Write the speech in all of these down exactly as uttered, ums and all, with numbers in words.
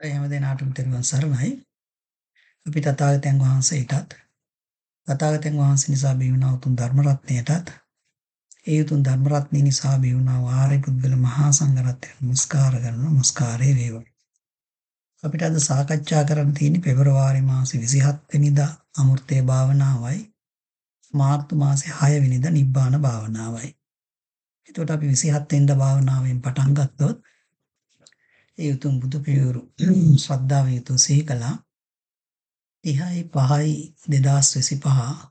හැම දිනාටම තෙරුවන් සරණයි. අපි තථාගතයන් වහන්සේටත් තථාගතයන් වහන්සේ නිසා බිහිවුණා උතුම් ධර්ම රත්නයටත් ඒ උතුම් ධර්ම රත්නය නිසා බිහිවුණා ආර්ය පුද්ගල මහා සංඝරත්නයට නමස්කාර කරන නමස්කාරය වේවා. අපිට අද සාකච්ඡා කරන්න තියෙන්නේ පෙබරවාරි මාසේ විසිහත් වෙනිදා අමෘතේ භාවනාවයි මාර්තු මාසේ හය වෙනිදා නිබ්බාන භාවනාවයි. එතකොට අපි විසිහත් වෙනිදා භාවනාවෙන් පටන් ගත්තොත් ඒ උතුම් බුදු පියවරු ශ්‍රද්ධාවෙන් යුතුව සිහි කළා. තිහයි පහයි දෙදහස් විසිපහ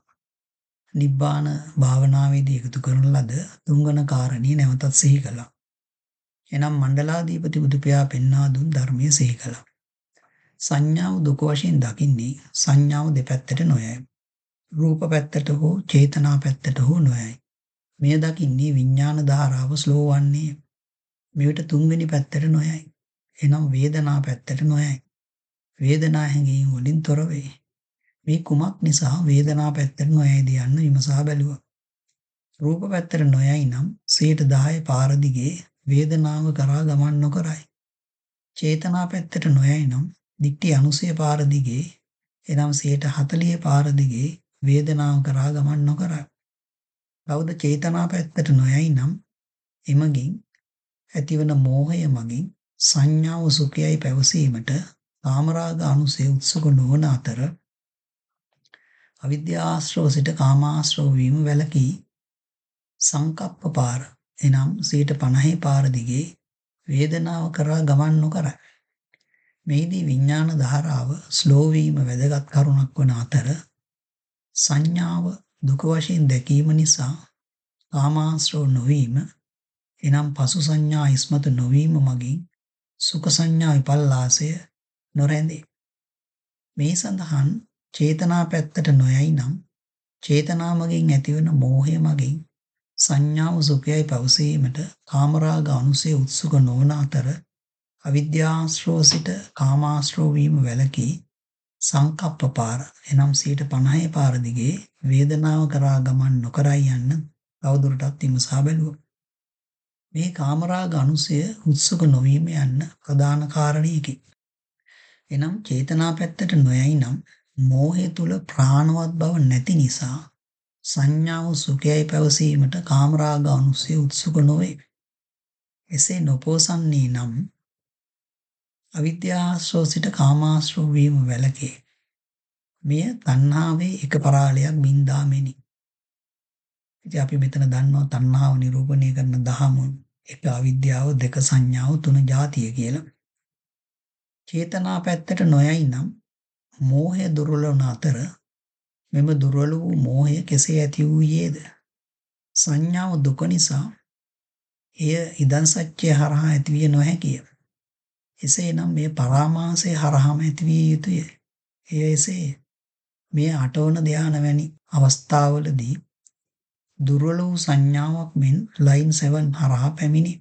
නිබ්බාන භාවනාවේදී එකතු කරන ලද තුන්වන කාරණිය නැවතත් සිහි කළා. එනම් මණ්ඩලාධිපති බුදුපියා පෙන්වා දුන් ධර්මයේ සිහි කළා. සංඥාව දුක වශයෙන් දකින්නේ සංඥාව දෙපැත්තට නොයයි. රූප පැත්තට හෝ චේතනා පැත්තට හෝ නොයයි. මෙය දකින්නේ විඥාන ධාරාව ස්ලෝ වන්නේ. මෙවිට තුන්වෙනි පැත්තට නොයයි. එනම් වේදනා පැත්තට නොයයි. වේදනා හැඟීම් වලින් තොර වේ. මේ කුමක් නිසා වේදනා පැත්තට නොයයිද යන්න විමසා බැලුවා. රූප පැත්තට නොයයි නම් සියයට දහය පාර දිගේ වේදනාව කරා ගමන් නොකරයි. චේතනා පැත්තට නොයයි නම් දික්ටි අනුසය පාර දිගේ එනම් සියයට හතළිහ පාර දිගේ වේදනාව කරා ගමන් නොකරයි. කවුද චේතනා පැත්තට නොයයි නම් එමගින් ඇතිවන මෝහය මගින් සංඥාව සුඛයයි පැවසීමට කාමරාග අනුසය උත්සුක නොවන අතර අවිද්‍යාශ්‍රව සිට කාමාශ්‍රව වීම වැළකී සංකප්ප පාර එනම් සියයට පනහ පාර දිගේ වේදනාව කරා ගමන් නොකරයි. මේදී විඥාන ධාරාව ස්ලෝ වීම වැදගත් කරුණක් වන අතර සංඥාව දුක වශයෙන් දැකීම නිසා කාමාශ්‍රව නොවීම එනම් පසු සංඥා ඉස්මතු නොවීම මගින් සුඛ සංඥා විපල්ලාසය නොරැඳේ. මේ සඳහන් චේතනා පැත්තට නොයයි නම් චේතනා මගින් ඇතිවන මෝහය මගින් සංඥාව සුඛයයි පැවසීමට කාමරාග අනුසය උත්සුක නොවන අතර අවිද්‍යාශ්‍රව සිට කාමාශ්‍රව වීම වැළකී සංකප්ප පාර එනම් සියයට පනහ පාර දිගේ වේදනාව කරා ගමන් නොකරයි යන්න තවදුරටත් විමසා බැලුවා. මේ කාමරාග අනුසය උත්සුක නොවීම යන්න ප්‍රධාන කාරණයකි. එනම් චේතනා පැත්තට නොයයි නම් මෝහය තුල ප්‍රාණවත් බව නැති නිසා සංඥාව සුඛයයි පැවසීමට කාමරාග අනුසය උත්සුක නොවේ. එසේ නොපෝසන්නේ නම් අවිද්‍යාශ්‍රව සිට කාමාශ්‍රව වීම වැළකේ. මෙය තණ්හාවේ එක පරාලයක් බින්දා මෙනි. ඉතින් අපි මෙතන දන්නවා තණ්හාව නිරූපණය කරන දහම එක අවිද්‍යාව දෙක සංඥාව තුන ජාතිය කියලා. චේතනා පැත්තට නොයයි නම් මෝහය දුර්වල වන අතර මෙම දුර්වල වූ මෝහය කෙසේ ඇති වූයේද? සංඥාව දුක නිසා එය ඉදන් සත්‍ය හරහා ඇතිවිය නොහැකිය. එසේනම් මේ පරාමාසය හරහාම ඇතිවිය යුතුය. එය එසේ මේ අටවන ධ්‍යාන වැනි අවස්ථාවලදී දුර්වල වූ සංඥාවක් මෙන් ලයින් සෙවන් හරහා පැමිණි.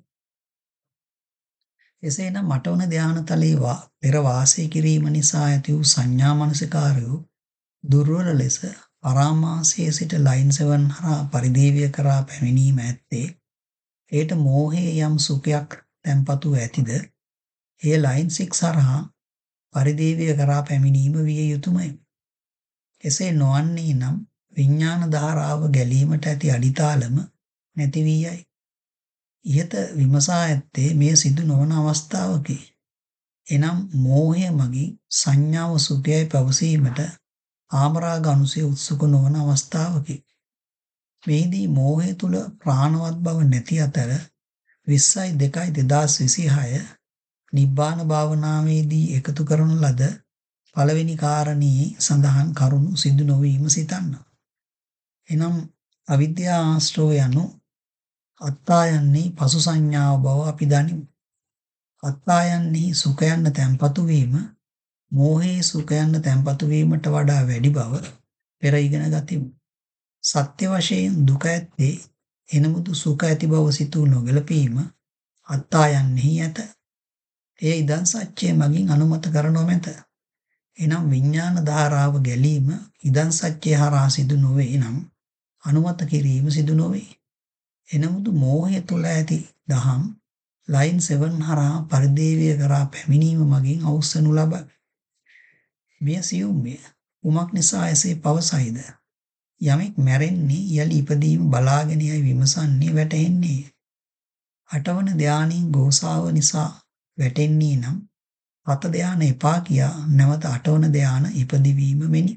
එසේනම් අටවන ධ්‍යානතලයේ පෙර වාසය කිරීම නිසා ඇති වූ සංඥා මනසිකාරය දුර්වල ලෙස පරාමාසයේ සිට ලයින් සෙවන් හරහා පරිදේවිය කරා පැමිණීම ඇත්තේ ඒට මෝහයේ යම් සුඛයක් තැන්පතු ඇතිද එය ලයින් සික්ස් හරහා පරිදේවිය කරා පැමිණීම විය යුතුයමයි. එසේ නොවන්නේ නම් විඥාන ධාරාව ගැලීමට ඇති අඩිතාලම නැති වී යයි. ඉහත විමසා ඇත්තේ මේ සිදු නොවන අවස්ථාවකි. එනම් මෝහය මගින් සංඥාව සුඛයයි පැවසීමට කාමරාග අනුසය උත්සුක නොවන අවස්ථාවකි. මේදී මෝහය තුල ප්‍රාණවත් බව නැති අතර විස්සයි දෙකයි දෙදහස් විසිහය නිබ්බාන භාවනාවේදී එකතු කරන ලද පළවෙනි කාරණේ සඳහන් කරුණු සිදු නොවීම සිතන්න. එනම් අවිද්‍යා ආශ්‍රව යනු අත්තායන්නේ පසු සංඥාව බව අපි දනිමු. අත්තායන්නේ සුඛ යන්න තැන්පතු වීම මෝහයේ සුඛ යන්න තැන්පතු වීමට වඩා වැඩි බව පෙර ඉගෙන ගතිමු. සත්‍ය වශයෙන් දුක ඇත්තේ එනමුදු සුඛ ඇති බව සිතූ නොගැලපීම අත්තායන්නේ ඇත. එය ඉදන් සත්‍යය මගින් අනුමත කර නොමැත. එනම් විඥාන ධාරාව ගැලීම ඉදන් සත්‍යය හරහා සිදු නොවේ නම් අනුමත කිරීම සිදු නොවේ. එනමුදු මෝහය තුල ඇති දහම් ලයින් සෙවන් හරහා පරිදේවය කරා පැමිණීම මගින් අවසනු ලබයි. මෙය සියුම්ය. කුමක් නිසා එසේ පවසයිද? යමෙක් මැරෙන්නේ යලි ඉපදීම බලාගෙන යයි විමසන්නේ වැටෙන්නේ. අටවන ධානයෙන් ගෝසාව නිසා වැටෙන්නේ නම් හත ධාන එපා කියා නැවත අටවන ධාන ඉපදිවීම මෙනි.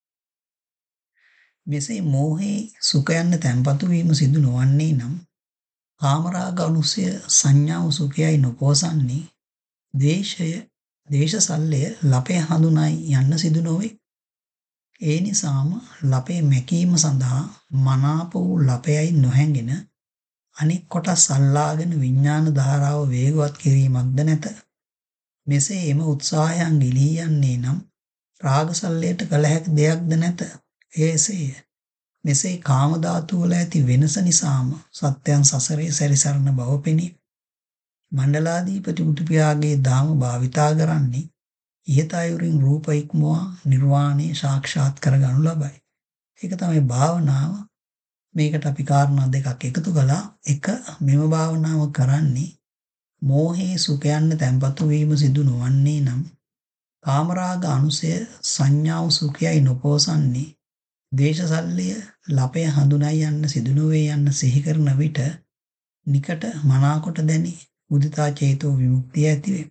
මෙසේ මෝහේ සුඛයන් තැන්පතු වීම සිදු නොවන්නේ නම් කාමරාග අනුසය සංඥාව සුඛයයි නොපෝසන්නේ ද්වේෂය දේශසල්ලය ලපය හඳුනායි යන්න සිදු නොවේ. ඒ නිසාම ලපේ මැකීම සඳහා මනාප වූ ලපයයි නොහැඟෙන අනෙක් කොටස් අල්ලාගෙන විඥාන ධාරාව වේගවත් කිරීමක්ද නැත. මෙසේ එම උත්සාහයන් ගිලී යන්නේ නම් රාගසල්ලයට කළ හැකි දෙයක්ද නැත. එසේය. මෙසේ කාම ධාතු වල ඇති වෙනස නිසාම සත්‍යයන් සසරේ සැරිසරන බව පෙනේ. මණ්ඩලාධිපති බුදු පියාගේ දාම භාවිතා කරන්නේ ඉහත අයුරින් රූප ඉක්මවා නිර්වාණය සාක්ෂාත් කරගනු ලබයි. ඒක තමයි භාවනාව. මේකට අපි කාරණා දෙකක් එකතු කළා. එක මෙම භාවනාව කරන්නේ මෝහේ සුඛයන් තැන්පතු වීම සිදු නොවන්නේ නම් කාමරාග අනුසය සංඥාව සුඛයයි නොපෝසන්නේ දේශසල්ලය ලපය හඳුනායි යන්න සිදු නොවේ යන්න සිහි කරන විට නිකට මනාකොට දැනි මුදිතා චේතෝ විමුක්තිය ඇති වේ.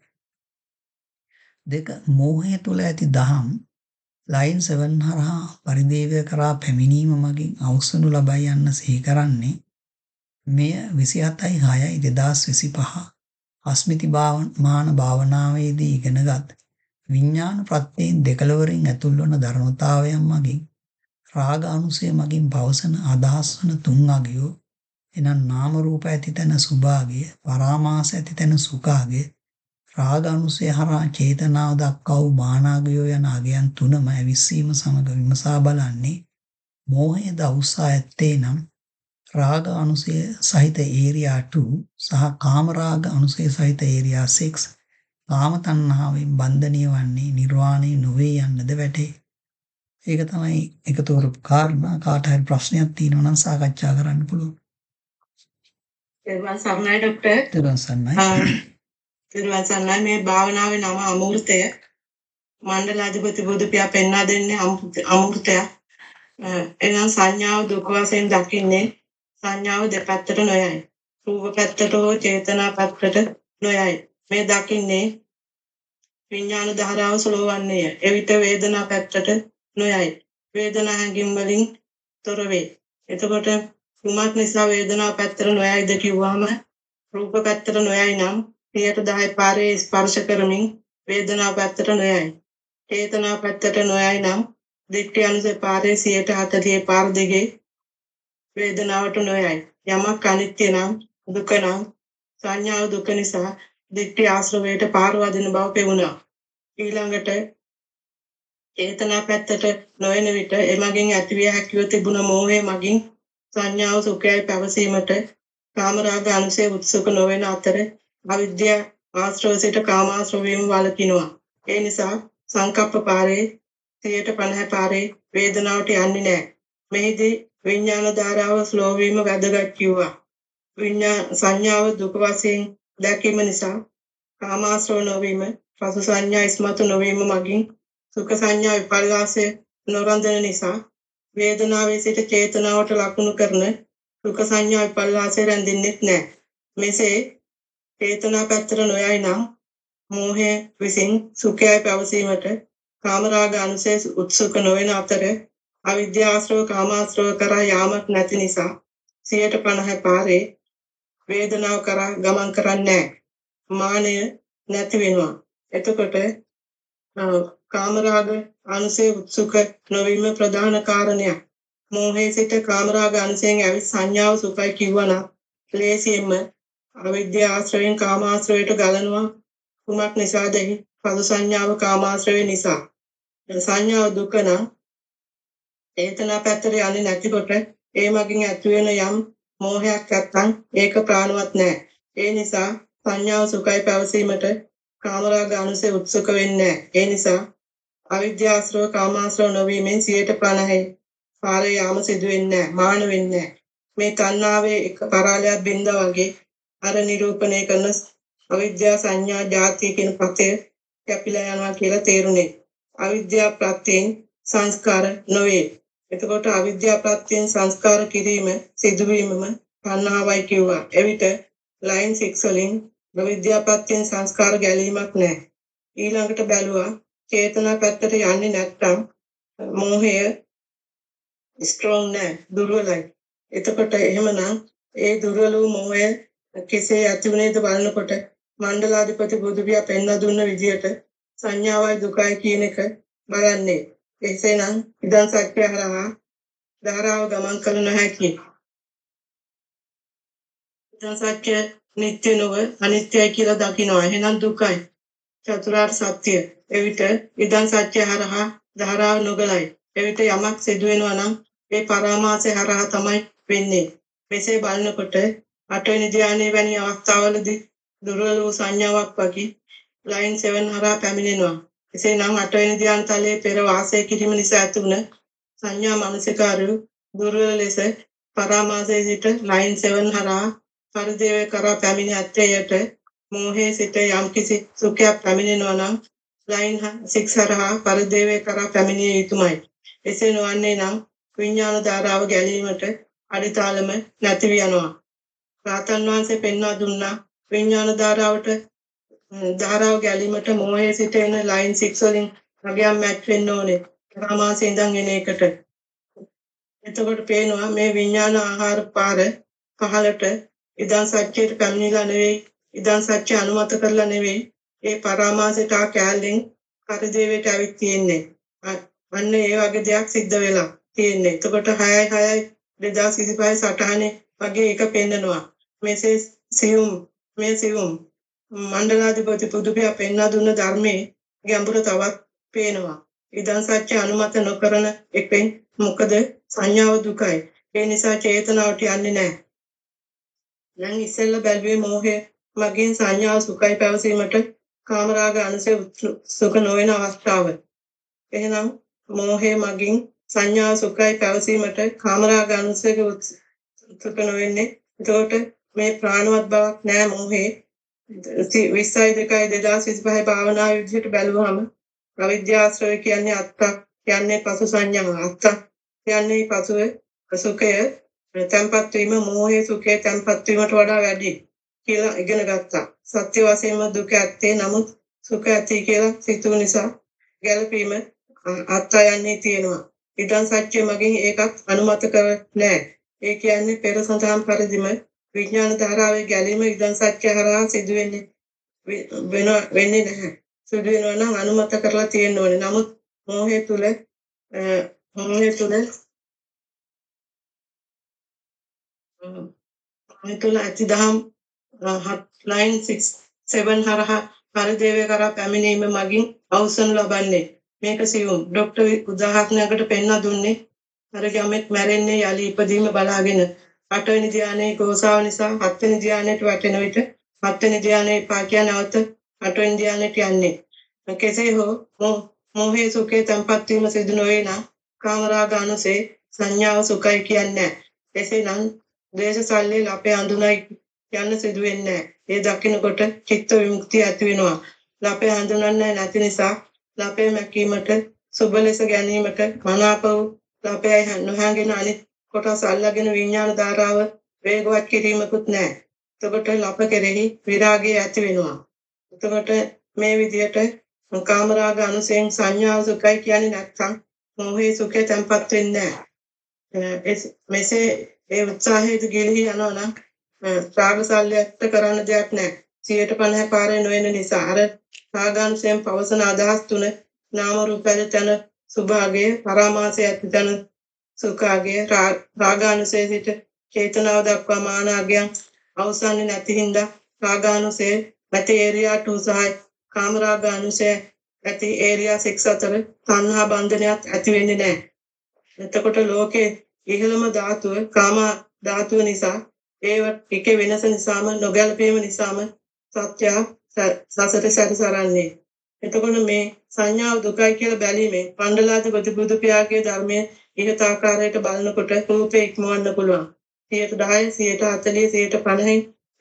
දෙක මෝහය තුල ඇති දහම් ලයින් සෙවන් හරහා පරිදේවය කරා පැමිණීම මගින් අවසනු ලබයි යන්න සිහි කරන්නේ මෙය විසිහතයි හයයි දෙදහස් විසිපහ අස්මිති මාන භාවනාවේදී ඉගෙනගත් විඥාන ප්‍රත්‍යයෙන් දෙකලවරින් ඇතුල් වන ධර්මතාවයන් මගින් රාග අනුසය මගින් පවසන අදහස් වන තුන් අගයෝ එනම් නාම රූප ඇති තැන සුභාගය, පරාමාස ඇති තැන සුඛාගය, රාග අනුසය හරහා චේතනාව දක්වා වූ මානාගයෝ යන අගයන් තුනම ඇවිස්සීම සමග විමසා බලන්නේ මෝහයද අවුස්සා ඇත්තේ නම් රාග අනුසය සහිත ඒරියා two සහ කාම රාග අනුසය සහිත ඒරියා six කාම තණ්හාවෙන් බන්ධනය වන්නේ නිර්වාණය නොවේ යන්නද වැටේ. ඒක තමයි එකතු කරපු කාරණා. කාට හරි ප්‍රශ්නයක් තියෙනවා නම් සාකච්ඡා කරන්න පුළුවන්. ඒවා සර්ණයි ડોක්ටර්. ඒවා සර්ණයි. ඒවා සර්ණයි මේ භාවනාවේ නම අමෘතය. මණ්ඩලාධිපති බුදු පියා පෙන්වා දෙන්නේ අමෘතය. එනම් සංඥාව දුක වශයෙන් දකින්නේ සංඥාව දෙපැත්තට නොයයි. රූප පැත්තට හෝ චේතනා පැත්තට නොයයි. මේ දකින්නේ විඥාන ධාරාව සලවන්නේය. එවිට වේදනා පැත්තට නොයයි. වේදනා හැඟීම් වලින් තොර වේ. එතකොට කුමක් නිසා වේදනාව පැත්තට නොයයිද කිව්වම රූප පැත්තට නොයයි නම් සියයට දහය පාරේ ස්පර්ශ කරමින් වේදනාව පැත්තට නොයයි. චේතනා පැත්තට නොයයි නම් දිට්ඨි අනුසය පාරේ සියයට හතළිස් පාර දෙකේ වේදනාවට නොයයි. යමක් අනිත්‍ය නම් දුක නම් සංඥාව දුක නිසා දිට්ඨි ආශ්‍රවයට පාර වදින බව පෙවුණා. ඊළඟට චේතනා පැත්තට නොයන විට එමගින් ඇතිවිය හැකිව තිබුණ මෝහය මගින් සංඥාව සුඛයයි පැවසීමට කාමරාග අනුසය උත්සුක නොවන අතර අවිද්‍යාව ආශ්‍රව සිට කාමාශ්‍රව වීම වළකිනවා. ඒ නිසා සංකප්ප පාරේ සියයට පනහ පාරේ වේදනාවට යන්නේ නැහැ. මෙහිදී විඥාන ධාරාව ස්ලෝ වීම වැදගත් කිව්වා. විඥාන සංඥාව දුක වශයෙන් දැකීම නිසා කාමාශ්‍රව නොවීම, රස සංඥා ඉස්මතු නොවීම මගින් සුඛ සංඥා විපල්ලාසය නොරඳන නිසා වේදනාවේ සිට චේතනාවට ලකුණු කරන සුඛ සංඥා විපල්ලාසය රැඳෙන්නේ නැහැ. මෙසේ චේතනා පැත්තට නොයයි නම් මෝහය විසින් සුඛයයි පැවසීමට කාමරාග අනුසය උත්සුක නොවන අතර අවිද්‍යාශ්‍රව කාමාශ්‍රව කරා යාමක් නැති නිසා සියයට පනහ පාරේ වේදනාව කරා ගමන් කරන්නේ නැහැ. මානය නැති වෙනවා. එතකොට කාමරාග අනුසය උත්සුක නොවීම ප්‍රධාන කාරණයක්. මෝහයේ සිට කාමරාග අනුසයෙන් ඇවිත් සංඥාව සුඛයි කිව්වනම් ලේසියෙන්ම අවිද්‍යා ආශ්‍රයෙන් කාමාශ්‍රවයට ගලනවා. කුමක් නිසාද? පදු සංඥාව කාමාශ්‍රවය නිසා. සංඥාව දුක නම් චේතනා පැත්තට යන්නේ නැතිකොට ඒ මගින් ඇතිවෙන යම් මෝහයක් නැත්තම් ඒක ප්‍රාණවත් නැහැ. ඒ නිසා සංඥාව සුඛයි පැවසීමට කාමරාග අනුසය උත්සුක වෙන්නේ නැහැ. ඒ නිසා අවිද්‍යාශ්‍රව කාමාශ්‍රව නොවීමෙන් සියයට පනහ පාරේ යාම සිදු වෙන්නේ නැහැ. මාන වෙන්නේ නැහැ. මේ තණ්හාවේ එක පරාලයක් බින්දා වගේ අර නිරූපණය කරන අවිද්‍යා සංඥා ජාතිය කියන පතය කැපිලා යනවා කියලා තේරුනේ. අවිද්‍යා ප්‍රත්‍යයෙන් සංස්කාර නොවේ. එතකොට අවිද්‍යා ප්‍රත්‍යයෙන් සංස්කාර කිරීම සිදුවීමම තණ්හාවයි කිව්වා. එවිට ලයින් සික්ස් වලින් අවිද්‍යා ප්‍රත්‍යයෙන් සංස්කාර ගැලීමක් නැහැ. ඊළඟට බැලුවා චේතනා පැත්තට යන්නේ නැත්නම් මෝහය ස්ට්‍රෝං නැහැ, දුර්වලයි. එතකොට එහෙමනම් ඒ දුර්වල වූ මෝහය කෙසේ ඇති වුණේද බලනකොට මණ්ඩලාධිපති බුදුපියා පෙන්වා දුන්න විදියට සංඥාවයි දුකයි කියන එක බලන්නේ. එසේනම් ඉදන් සත්‍ය හරහා ධාරාව ගමන් කළ නොහැකි. ඉදන් සත්‍ය නිත්‍ය නොව අනිත්‍යයි කියලා දකිනවා. එහෙනම් දුකයි. චතුරාර්ය සත්‍ය. එවිට ඉදන් සත්‍ය හරහා ධාරාව නොගලයි. එවිට යමක් සිදු වෙනවා නම් ඒ පරාමාසය හරහා තමයි වෙන්නේ. මෙසේ බලනකොට අටවෙනි ධ්‍යානයේ වැනි අවස්ථාවලදී දුර්වල වූ සංඥාවක් වගේ ලයින් සෙවන් හරහා පැමිණෙනවා. එසේනම් අටවෙනි ධ්‍යාන තලයේ පෙර වාසය කිරීම නිසා ඇති වුණ සංඥා මනසිකාරය දුර්වල ලෙස පරාමාසයේ සිට ලයින් සෙවන් හරහා පරිදේවය කරා පැමිණ ඇත්තේයට මෝහයේ සිට යම්කිසි සුඛයක් පැමිණෙනවා නම් ලයින් සික්ස් හරහා පරිදේවය කරා පැමිණිය යුතුමයි. එසේ නොවන්නේ නම් විඥාන ධාරාව ගැලීමට අඩිතාලම නැති යනවා. රාතන් වහන්සේ පෙන්වා දුන්නා විඥාන ධාරාවට ධාරාව ගැලීමට මෝහයේ සිට එන ලයින් සික්ස් වලින් වගේම මැච් වෙන්න ඕනේ. පරාමාසයෙන් ඉඳන් එන එකට. එතකොට පේනවා මේ විඥාන ආහාර පාර පහලට ඉදන් සත්‍යයට පැමිණිලා නෙවෙයි, ඉදන් සත්‍ය අනුමත කරලා නෙවෙයි, ඒ පරාමාසයට ආ කැලෙන් පරිදේවයට ඇවිත් තියෙන්නේ. අන්න ඒ වගේ දෙයක් සිද්ධ වෙලා තියෙන්නේ. එතකොට හයයි හයයි දෙදාස් විසිපහ සටහනේ වගේ එක පෙන්නනවා. මෙසේ සියුම් මේ සියුම් මණ්ඩලාධිපති බුදුපියා පෙන්වා දුන්න ධර්මයේ ගැඹුර තවත් පේනවා. ඉදන් සත්‍ය අනුමත නොකරන එකෙන් මොකද සංඥාව දුකයි. ඒ නිසා චේතනාවට යන්නේ නැහැ. දැන් ඉස්සෙල්ලා බැලුවේ මෝහය මගින් සංඥාව සුඛයි පැවසීමට කාමරාග අනුසය සුඛ නොවන අවස්ථාව. එහෙනම් මෝහය මගින් සංඥාව සුඛයි පැවසීමට කාමරාග අනුසය සුඛ නොවෙන්නේ. එතකොට මේ ප්‍රාණවත් බවක් නැහැ මෝහේ. විස්සයි දෙකයි දෙදාස් විසිපහ භාවනා විදිහට බැලුවහම අවිද්‍යාශ්‍රය කියන්නේ අත්ත කියන්නේ පසු සංඥාව. අත්ත කියන්නේ පසුව සුඛය තැන්පත් වීම, මෝහයේ සුඛය තැන්පත් වීමට වඩා වැඩි කියලා ඉගෙන ගත්තා. සත්‍ය වශයෙන්ම දුක ඇත්තේ නමුත් සුඛ ඇති කියලා සිතුව නිසා ගැළපීම අත්ත යන්නේ තියෙනවා. ඉදන් සත්‍ය මගින් ඒකත් අනුමත කර නැහැ. ඒ කියන්නේ පෙර සඳහන් පරිදිම විඥාන ධාරාවේ ගැලීම ඉදන් සත්‍ය හරහා සිදු වෙන්නේ වෙන වෙන්නේ නැහැ. සිදු වෙනවා නම් අනුමත කරලා තියෙන්න ඕනේ. නමුත් මෝහය තුල මෝහය තුල මේ තුල ඇතිදහම් ලයින් සික්ස් සෙවන් හරහා පරිදේවය කරා පැමිණීම මගින් අවසන් ලබන්නේ. මේක සියුම් ડોක්ටර් උදාහරණයකට පෙන්වා දුන්නේ අර ගමෙක් මැරෙන්නේ යලි ඉපදීම බලාගෙන අටවෙනි ධ්‍යානයේ ගෝසාව නිසා හත්වෙනි ධ්‍යානයට වැටෙන විට හත්වෙනි ධ්‍යානයේ පාකිය නැවත අටවෙනි ධ්‍යානයට යන්නේ. කෙසේ හෝ මෝහයේ සුඛේ තම්පත් වීම සිදු නොවේ නම් කාමරාග අනුසේ සංඥාව සුඛයි කියන්නේ. එසේනම් දේශසල්ලේ ලපේ අඳුනයි යන්න සිදු වෙන්නේ නැහැ. ඒ දකින්නකොට චිත්ත විමුක්තිය ඇති වෙනවා. ලපේ හඳුනන්නේ නැති නිසා ලපේ මැකීමට සුබ ලෙස ගැනීමට මනාප වූ ලපයයි නොහැගෙන අනිත් කොටස් අල්ලාගෙන විඥාන ධාරාව වේගවත් කිරීමකුත් නැහැ. එතකොට ලප කෙරෙහි විරාගය ඇති වෙනවා. එතකොට මේ විදිහට කාමරාග අනුසයෙන් සංඥාව සුඛයි කියන්නේ නැත්නම් මෝහයේ සුඛය තැන්පත් වෙන්නේ නැහැ. මෙසේ ඒ උත්සාහයේදී ගිලිහි යනවා නම් රාගසල්ලයට කරන්න දෙයක් නැහැ. සියයට පනහ පාරේ නොවන නිසා අර රාගාංශයෙන් පවසන අදහස් තුන නාම රූප ඇතිතන සුභාගය පරාමාසය ඇතිතන සුඛාගය රාගානුසය සිට චේතනාව දක්වා මානාගයන් අවසන්නේ නැති හින්දා රාගානුසය නැති ඒරියා ටූ සහයි කාමරාගානුසය ඇති ඒරියා සික්ස් අතර තණ්හා බන්ධනයක් ඇති වෙන්නේ නැහැ. එතකොට ලෝකේ ඉහළම ධාතුව කාම ධාතුව නිසා ඒව එක වෙනස නිසාම නොගැලපීම නිසාම සත්‍ය සසර සැරිසරන්නේ. එතකොට මේ සංඥාව දුකයි කියලා බැලීමෙන් මණ්ඩලාධිපති බුදු පියාගේ ධර්මයේ ඉහත ආකාරයට බලනකොට රූපේ ඉක්මවන්න පුළුවන්. සියයට දහය, සියයට හතළිස්, සියයට පනහයි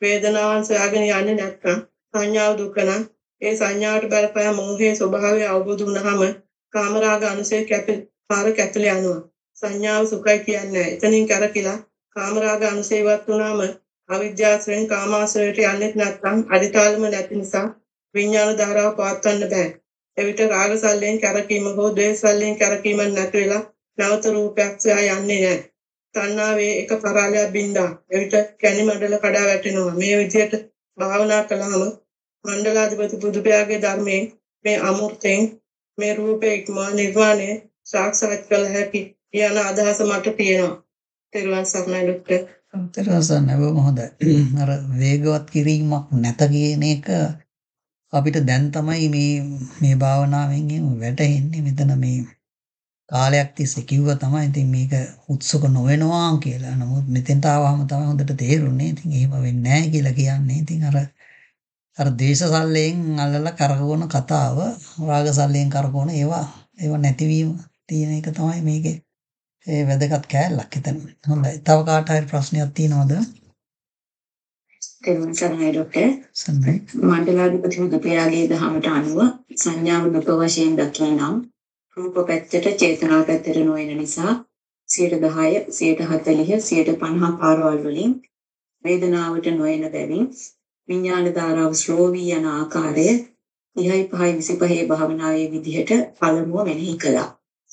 වේදනාවන් සොයාගෙන යන්නේ නැත්නම් සංඥාව දුක නම් ඒ සංඥාවට බලපෑ මෝහයේ ස්වභාවය අවබෝධ වුණාම කාමරාග අනුසය කැපි පාර කැපිලා යනවා. සංඥාව සුඛයි කියන්නේ එතනින් කරකිලා කාමරාග අනුසයවත් වුණාම අවිද්‍යාවෙන් කාමාශ්‍රයට යන්නේ නැත්නම් අදිතාලම නැති නිසා විඥාන ධාරාව පවත්වන්න බෑ. එවිට රාග සල්ලෙන් කරකීම හෝ ද්වේෂ සල්ලෙන් කරකීම නැති වෙලා නැවත රූපයක් සොයා යන්නේ නැහැ. තණ්හාවේ එක පරාලයක් බින්දා. එවිට කැණි මඩල කඩා වැටෙනවා. මේ විදිහට භාවනා කළාම මණ්ඩලාධිපති බුදුපියාගේ ධර්මයෙන් මේ අමෘතයෙන් මේ රූපේ ඉක්මවා නිර්වාණය සාක්ෂාත් කළ හැකි යන අදහස මට තියෙනවා. තෙරුවන් සරණයි ડોක්ටර්. තෙරුවන් සරණයි බොහොම හොඳයි. අර වේගවත් කිරීමක් නැත කියන එක අපිට දැන් තමයි මේ මේ භාවනාවෙන් වැටහෙන්නේ. මෙතන මේ කාලයක් තිස්සේ කිව්වා තමයි ඉතින් මේක උත්සුක නොවෙනවා කියලා. නමුත් මෙතෙන්ට ආවම තමයි හොඳට තේරුනේ. ඉතින් එහෙම වෙන්නේ නැහැ කියලා කියන්නේ. ඉතින් අර අර දේශ සල්ලෙන් අල්ලලා කරකවන කතාව, රාග සල්ලෙන් කරකවන ඒවා ඒවා නැතිවීම තියෙන එක තමයි මේකේ ඒ වැදගත් කෑල්ලක් එතන. හොඳයි. තව කාට හරි ප්‍රශ්නයක් තියෙනවද? තෙරුවන් සරණයි ડોක්ටර්. සම්මයි. මණ්ඩලාධිපති බුදුපියාගේ දහමට අනුව සංඥාව දුක වශයෙන් දකිනම් රූප පැත්තට චේතනා පැත්තට නොවන නිසා සියයට දහය, සියයට හතළිහ, සියයට පනහ පාරවල් වලින් වේදනාවට නොයන බැවින් විඥාන ධාරාව ස්ලෝ වී යන ආකාරය තිහයි පහයි විසිපහේ භාවනාවේ විදිහට පළමුව මෙනෙහි කළා.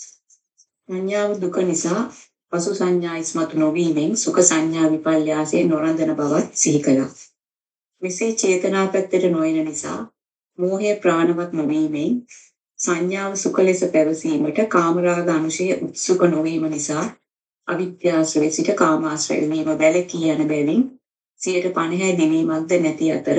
සංඥාව දුක නිසා පසු සංඥා ඉස්මතු නොවීමෙන් සුඛ සංඥා විපල්යාසයේ නොරඳන බවත් සිහි කළා. මෙසේ චේතනා පැත්තට නොයන නිසා මෝහය ප්‍රාණවත් නොවීමෙන් සංඥාව සුඛ ලෙස පැවසීමට කාමරාග අනුශය උත්සුක නොවීම නිසා අවිද්‍යාශ්‍රය සිට කාමාශ්‍රය වීම වැළකී යන බැවින් සියයට පනහයි දිවීමක්ද නැති අතර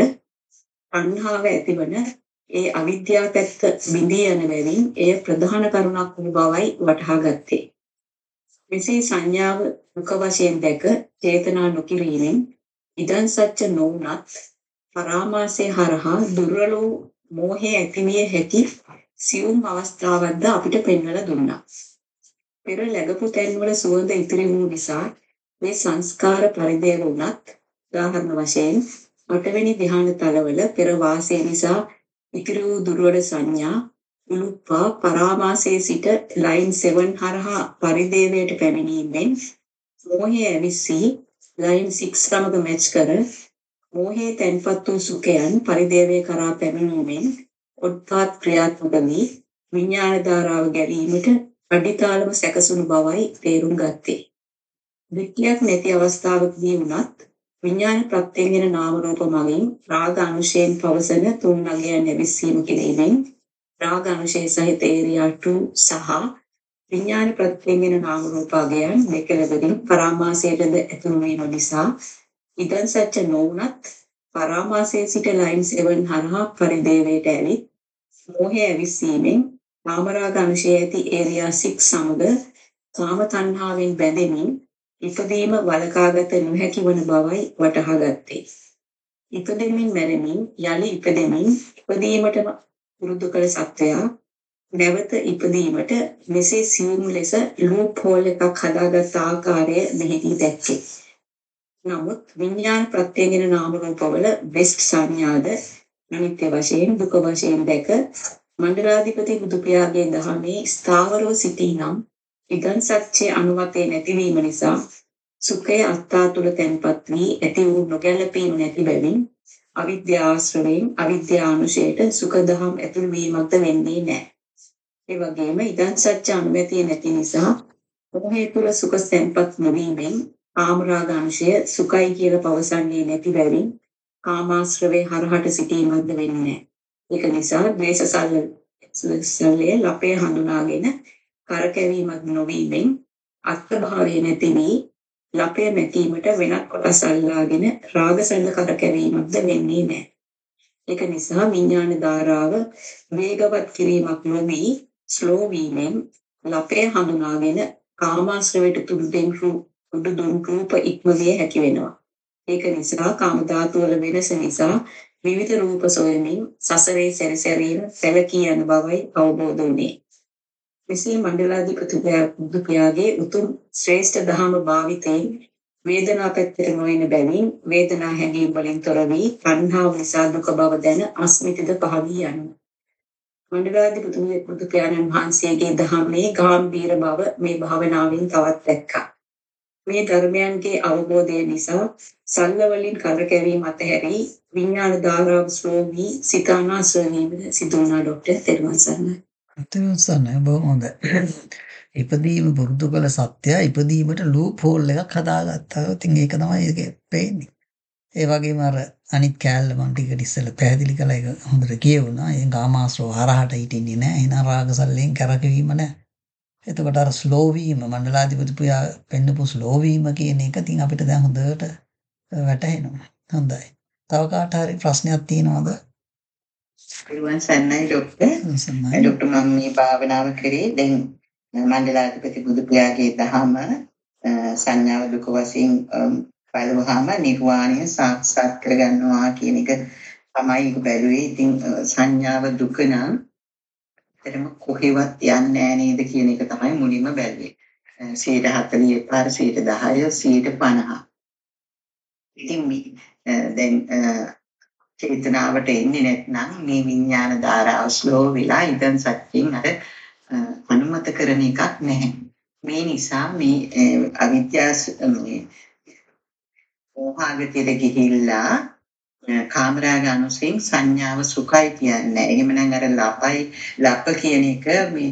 තණ්හාව ඇතිවන ඒ අවිද්‍යාව පැත්ත බිඳී යන බැවින් එය ප්‍රධාන කරුණක් වූ බවයි වටහා ගත්තේ. මෙසේ සංඥාව දුක වශයෙන් දැක චේතනා නොකිරීමෙන් ඉදන් සත්‍ය නොවුනත් පරාමාසය හරහා දුර්වල වූ මෝහය ඇතිවිය හැකි සියුම් අවස්ථාවක්ද අපිට පෙන්වලා දුන්නා. පෙර läගපු තැන්වල සුවඳ ඉතිරි වූ නිසා මේ සංස්කාර පරිදේව වුණත් උදාහරණ වශයෙන් අටවෙනි ධ්‍යාන තලවල පෙර වාසය නිසා ඉතිරි වූ දුර්වල සංඥා උලුප්පා පරාමාසයේ සිට ලයින් සෙවන් හරහා පරිදේවයට පැමිණීමෙන් මෝහය ඇවිස්සී ලයින් සික්ස් සමග මැච් කර මෝහයේ තැන්පත් වූ සුඛයන් පරිදේවය කරා පැමිණීමෙන් උත්පාත් ක්‍රියාත්මක වී විඥාන ධාරාව ගැලීමට අඩිතාලම සැකසුණු බවයි තේරුම් ගත්තේ. වික්‍රියක් නැති අවස්ථාවකදී වුණත් විඥාන ප්‍රත්‍යයෙන් නාම රූප මගින් රාග අනුශයෙන් පවසන තුන් නගයන් නැවිසීම කිරීමෙන් රාග අනුශය සහිත ඒරියා two සහ විඥාන ප්‍රත්‍යයෙන් නාම රූපයන් දෙකලෙදින් පරාමාසයටද ඇතුළු වීම නිසා ඉදන් සත්‍ය නොවුනත් පරාමාසයේ සිට ලයින් සෙවන් හරහා පරිදේවයට ඇවිත් මෝහය ඇවිස්සීමෙන් කාමරාග අනුශය ඇති ඒරියා සික්ස් සමග කාම තණ්හාවෙන් බැඳෙමින් ඉපදීම වළකාගත නොහැකි වන බවයි වටහා ගත්තේ. ඉපදෙමින් මැරෙමින් යලි ඉපදෙමින් ඉපදීමටම පුරුදු කළ සත්වයා නැවත ඉපදීමට මෙසේ සියුම් ලෙස ලූප් හෝල් එකක් හදාගත් ආකාරය මෙහිදී දැක්කේ. නමුත් විඥාන ප්‍රත්‍යයෙන් නාම රූපවල බෙස්ට් සංඥාද අනිත්‍ය වශයෙන් දුක වශයෙන් දැක මණ්ඩලාධිපති බුදුපියාගේ දහමේ ස්ථාවරව සිටිනම් ඉදන් සත්‍ය අනුමතේ නැතිවීම නිසා සුඛය අත්තා තුළ තැන්පත් වී ඇති වූ නොගැලපීම නැති බැවින් අවිද්‍යාශ්‍රවයෙන් අවිද්‍යානුශයට සුඛ දහම් ඇතුළු වීමක්ද වෙන්නේ නැහැ. ඒ වගේම ඉදන් සත්‍ය අනුමතේ නැති නිසා මොහේ තුළ සුඛ තැන්පත් නොවීමෙන් කාමරාග අනුශය සුඛයි කියලා පවසන්නේ නැති බැවින් කාමාශ්‍රවේ හරහට සිටීමක්ද වෙන්නේ නැහැ. ඒක නිසා ද්වේෂ සල්ලේ ලපේ හඳුනාගෙන කරකැවීමක් නොවීමෙන් අත්භාවය නැති වී ලපය මැකීමට වෙනත් කොටස් අල්ලාගෙන රාගසල්ල කරකැවීමක්ද වෙන්නේ නැහැ. ඒක නිසා විඥාන ධාරාව වේගවත් කිරීමක් නොවී ස්ලෝ වීමෙන් ලපය හඳුනාගෙන කාමාශ්‍රවයට තුඩු දෙන් තුඩු දුන් රූප ඉක්මවිය හැකි වෙනවා. ඒක නිසා කාම ධාතු වල වෙනස නිසා විවිධ රූප සොයමින් සසරේ සැරිසැරීම සැලකී යන බවයි අවබෝධ වුණේ. මෙසේ මණ්ඩලාධිපති බුදුපියාගේ උතුම් ශ්‍රේෂ්ඨ දහම භාවිතයෙන් වේදනා පැත්තට නොයන බැවින් වේදනා හැඟීම් වලින් තොර වී තණ්හාව නිසා දුක බව දැන අස්මිතද පහවී යනවා. මණ්ඩලාධිපති බුදු පියාණන් වහන්සේගේ දහමේ ගාම්භීර බව මේ භාවනාවෙන් තවත් දැක්කා. මේ ධර්මයන්ගේ අවබෝධය නිසා සල්ල වලින් කරකැවීම අතහැරී විඥාන ධාරාව ස්ලෝවී සිතානාසවීම සිදු වුණා. ડોක්ටර් තෙරුවන් සරණයි. තෙරුවන් සරණයි. බොහොම හොඳයි. ඉපදීම පුරුදු කළ සත්‍යය ඉපදීමට ලූප් හෝල් එකක් හදාගත්තා. ඉතින් ඒක තමයි ඒකේ පේන්නේ. ඒ වගේම අර අනිත් කෑල්ල මම ටිකට ඉස්සෙල්ලා පැහැදිලි කළා. ඒක හොඳට කියවුණා. ඒ කාමාශ්‍රව හරහට හිටින්නේ නැහැ. එන රාගසල්ලෙන් කරකවීම නැහැ. එතකොට අර ස්ලෝ වීම මණ්ඩලාධිපති පුයා පෙන්නපු ස්ලෝ වීම කියන එක ඉතින් අපිට දැන් හොඳට වැටහෙනවා. හොඳයි. තව කාට හරි ප්‍රශ්නයක් තියෙනවද? පිරුවන් සන්නයි ડોක්ටර්. ડોක්ටර් මම මේ භාවනාව කරේ දැන් මණ්ඩලාධිපති බුදු පියාගේ දහම සංඥාව දුක වශයෙන් බලවහම නිර්වාණය සාක්ෂාත් කරගන්නවා කියන එක තමයි ඒක බැලුවේ. ඉතින් සංඥාව දුක නම් එතනම කොහෙවත් යන්නේ නැහැ නේද කියන එක තමයි මුලින්ම බැලුවේ. සියයට හතළිස් පාර සියයට දහය සියයට පනහ. ඉතින් දැන් චේතනාවට එන්නේ නැත්නම් මේ විඥාන ධාරාව ස්ලෝ වෙලා ඉදන් සත්‍යයෙන් අර අනුමත කරන එකක් නැහැ. මේ නිසා මේ අවිද්‍යාව මේ මොහාගතියට ගිහිල්ලා කාමරාග අනුසයෙන් සංඥාව සුඛයි කියන්නේ. එහෙම නම් අර ලපයි ලප කියන එක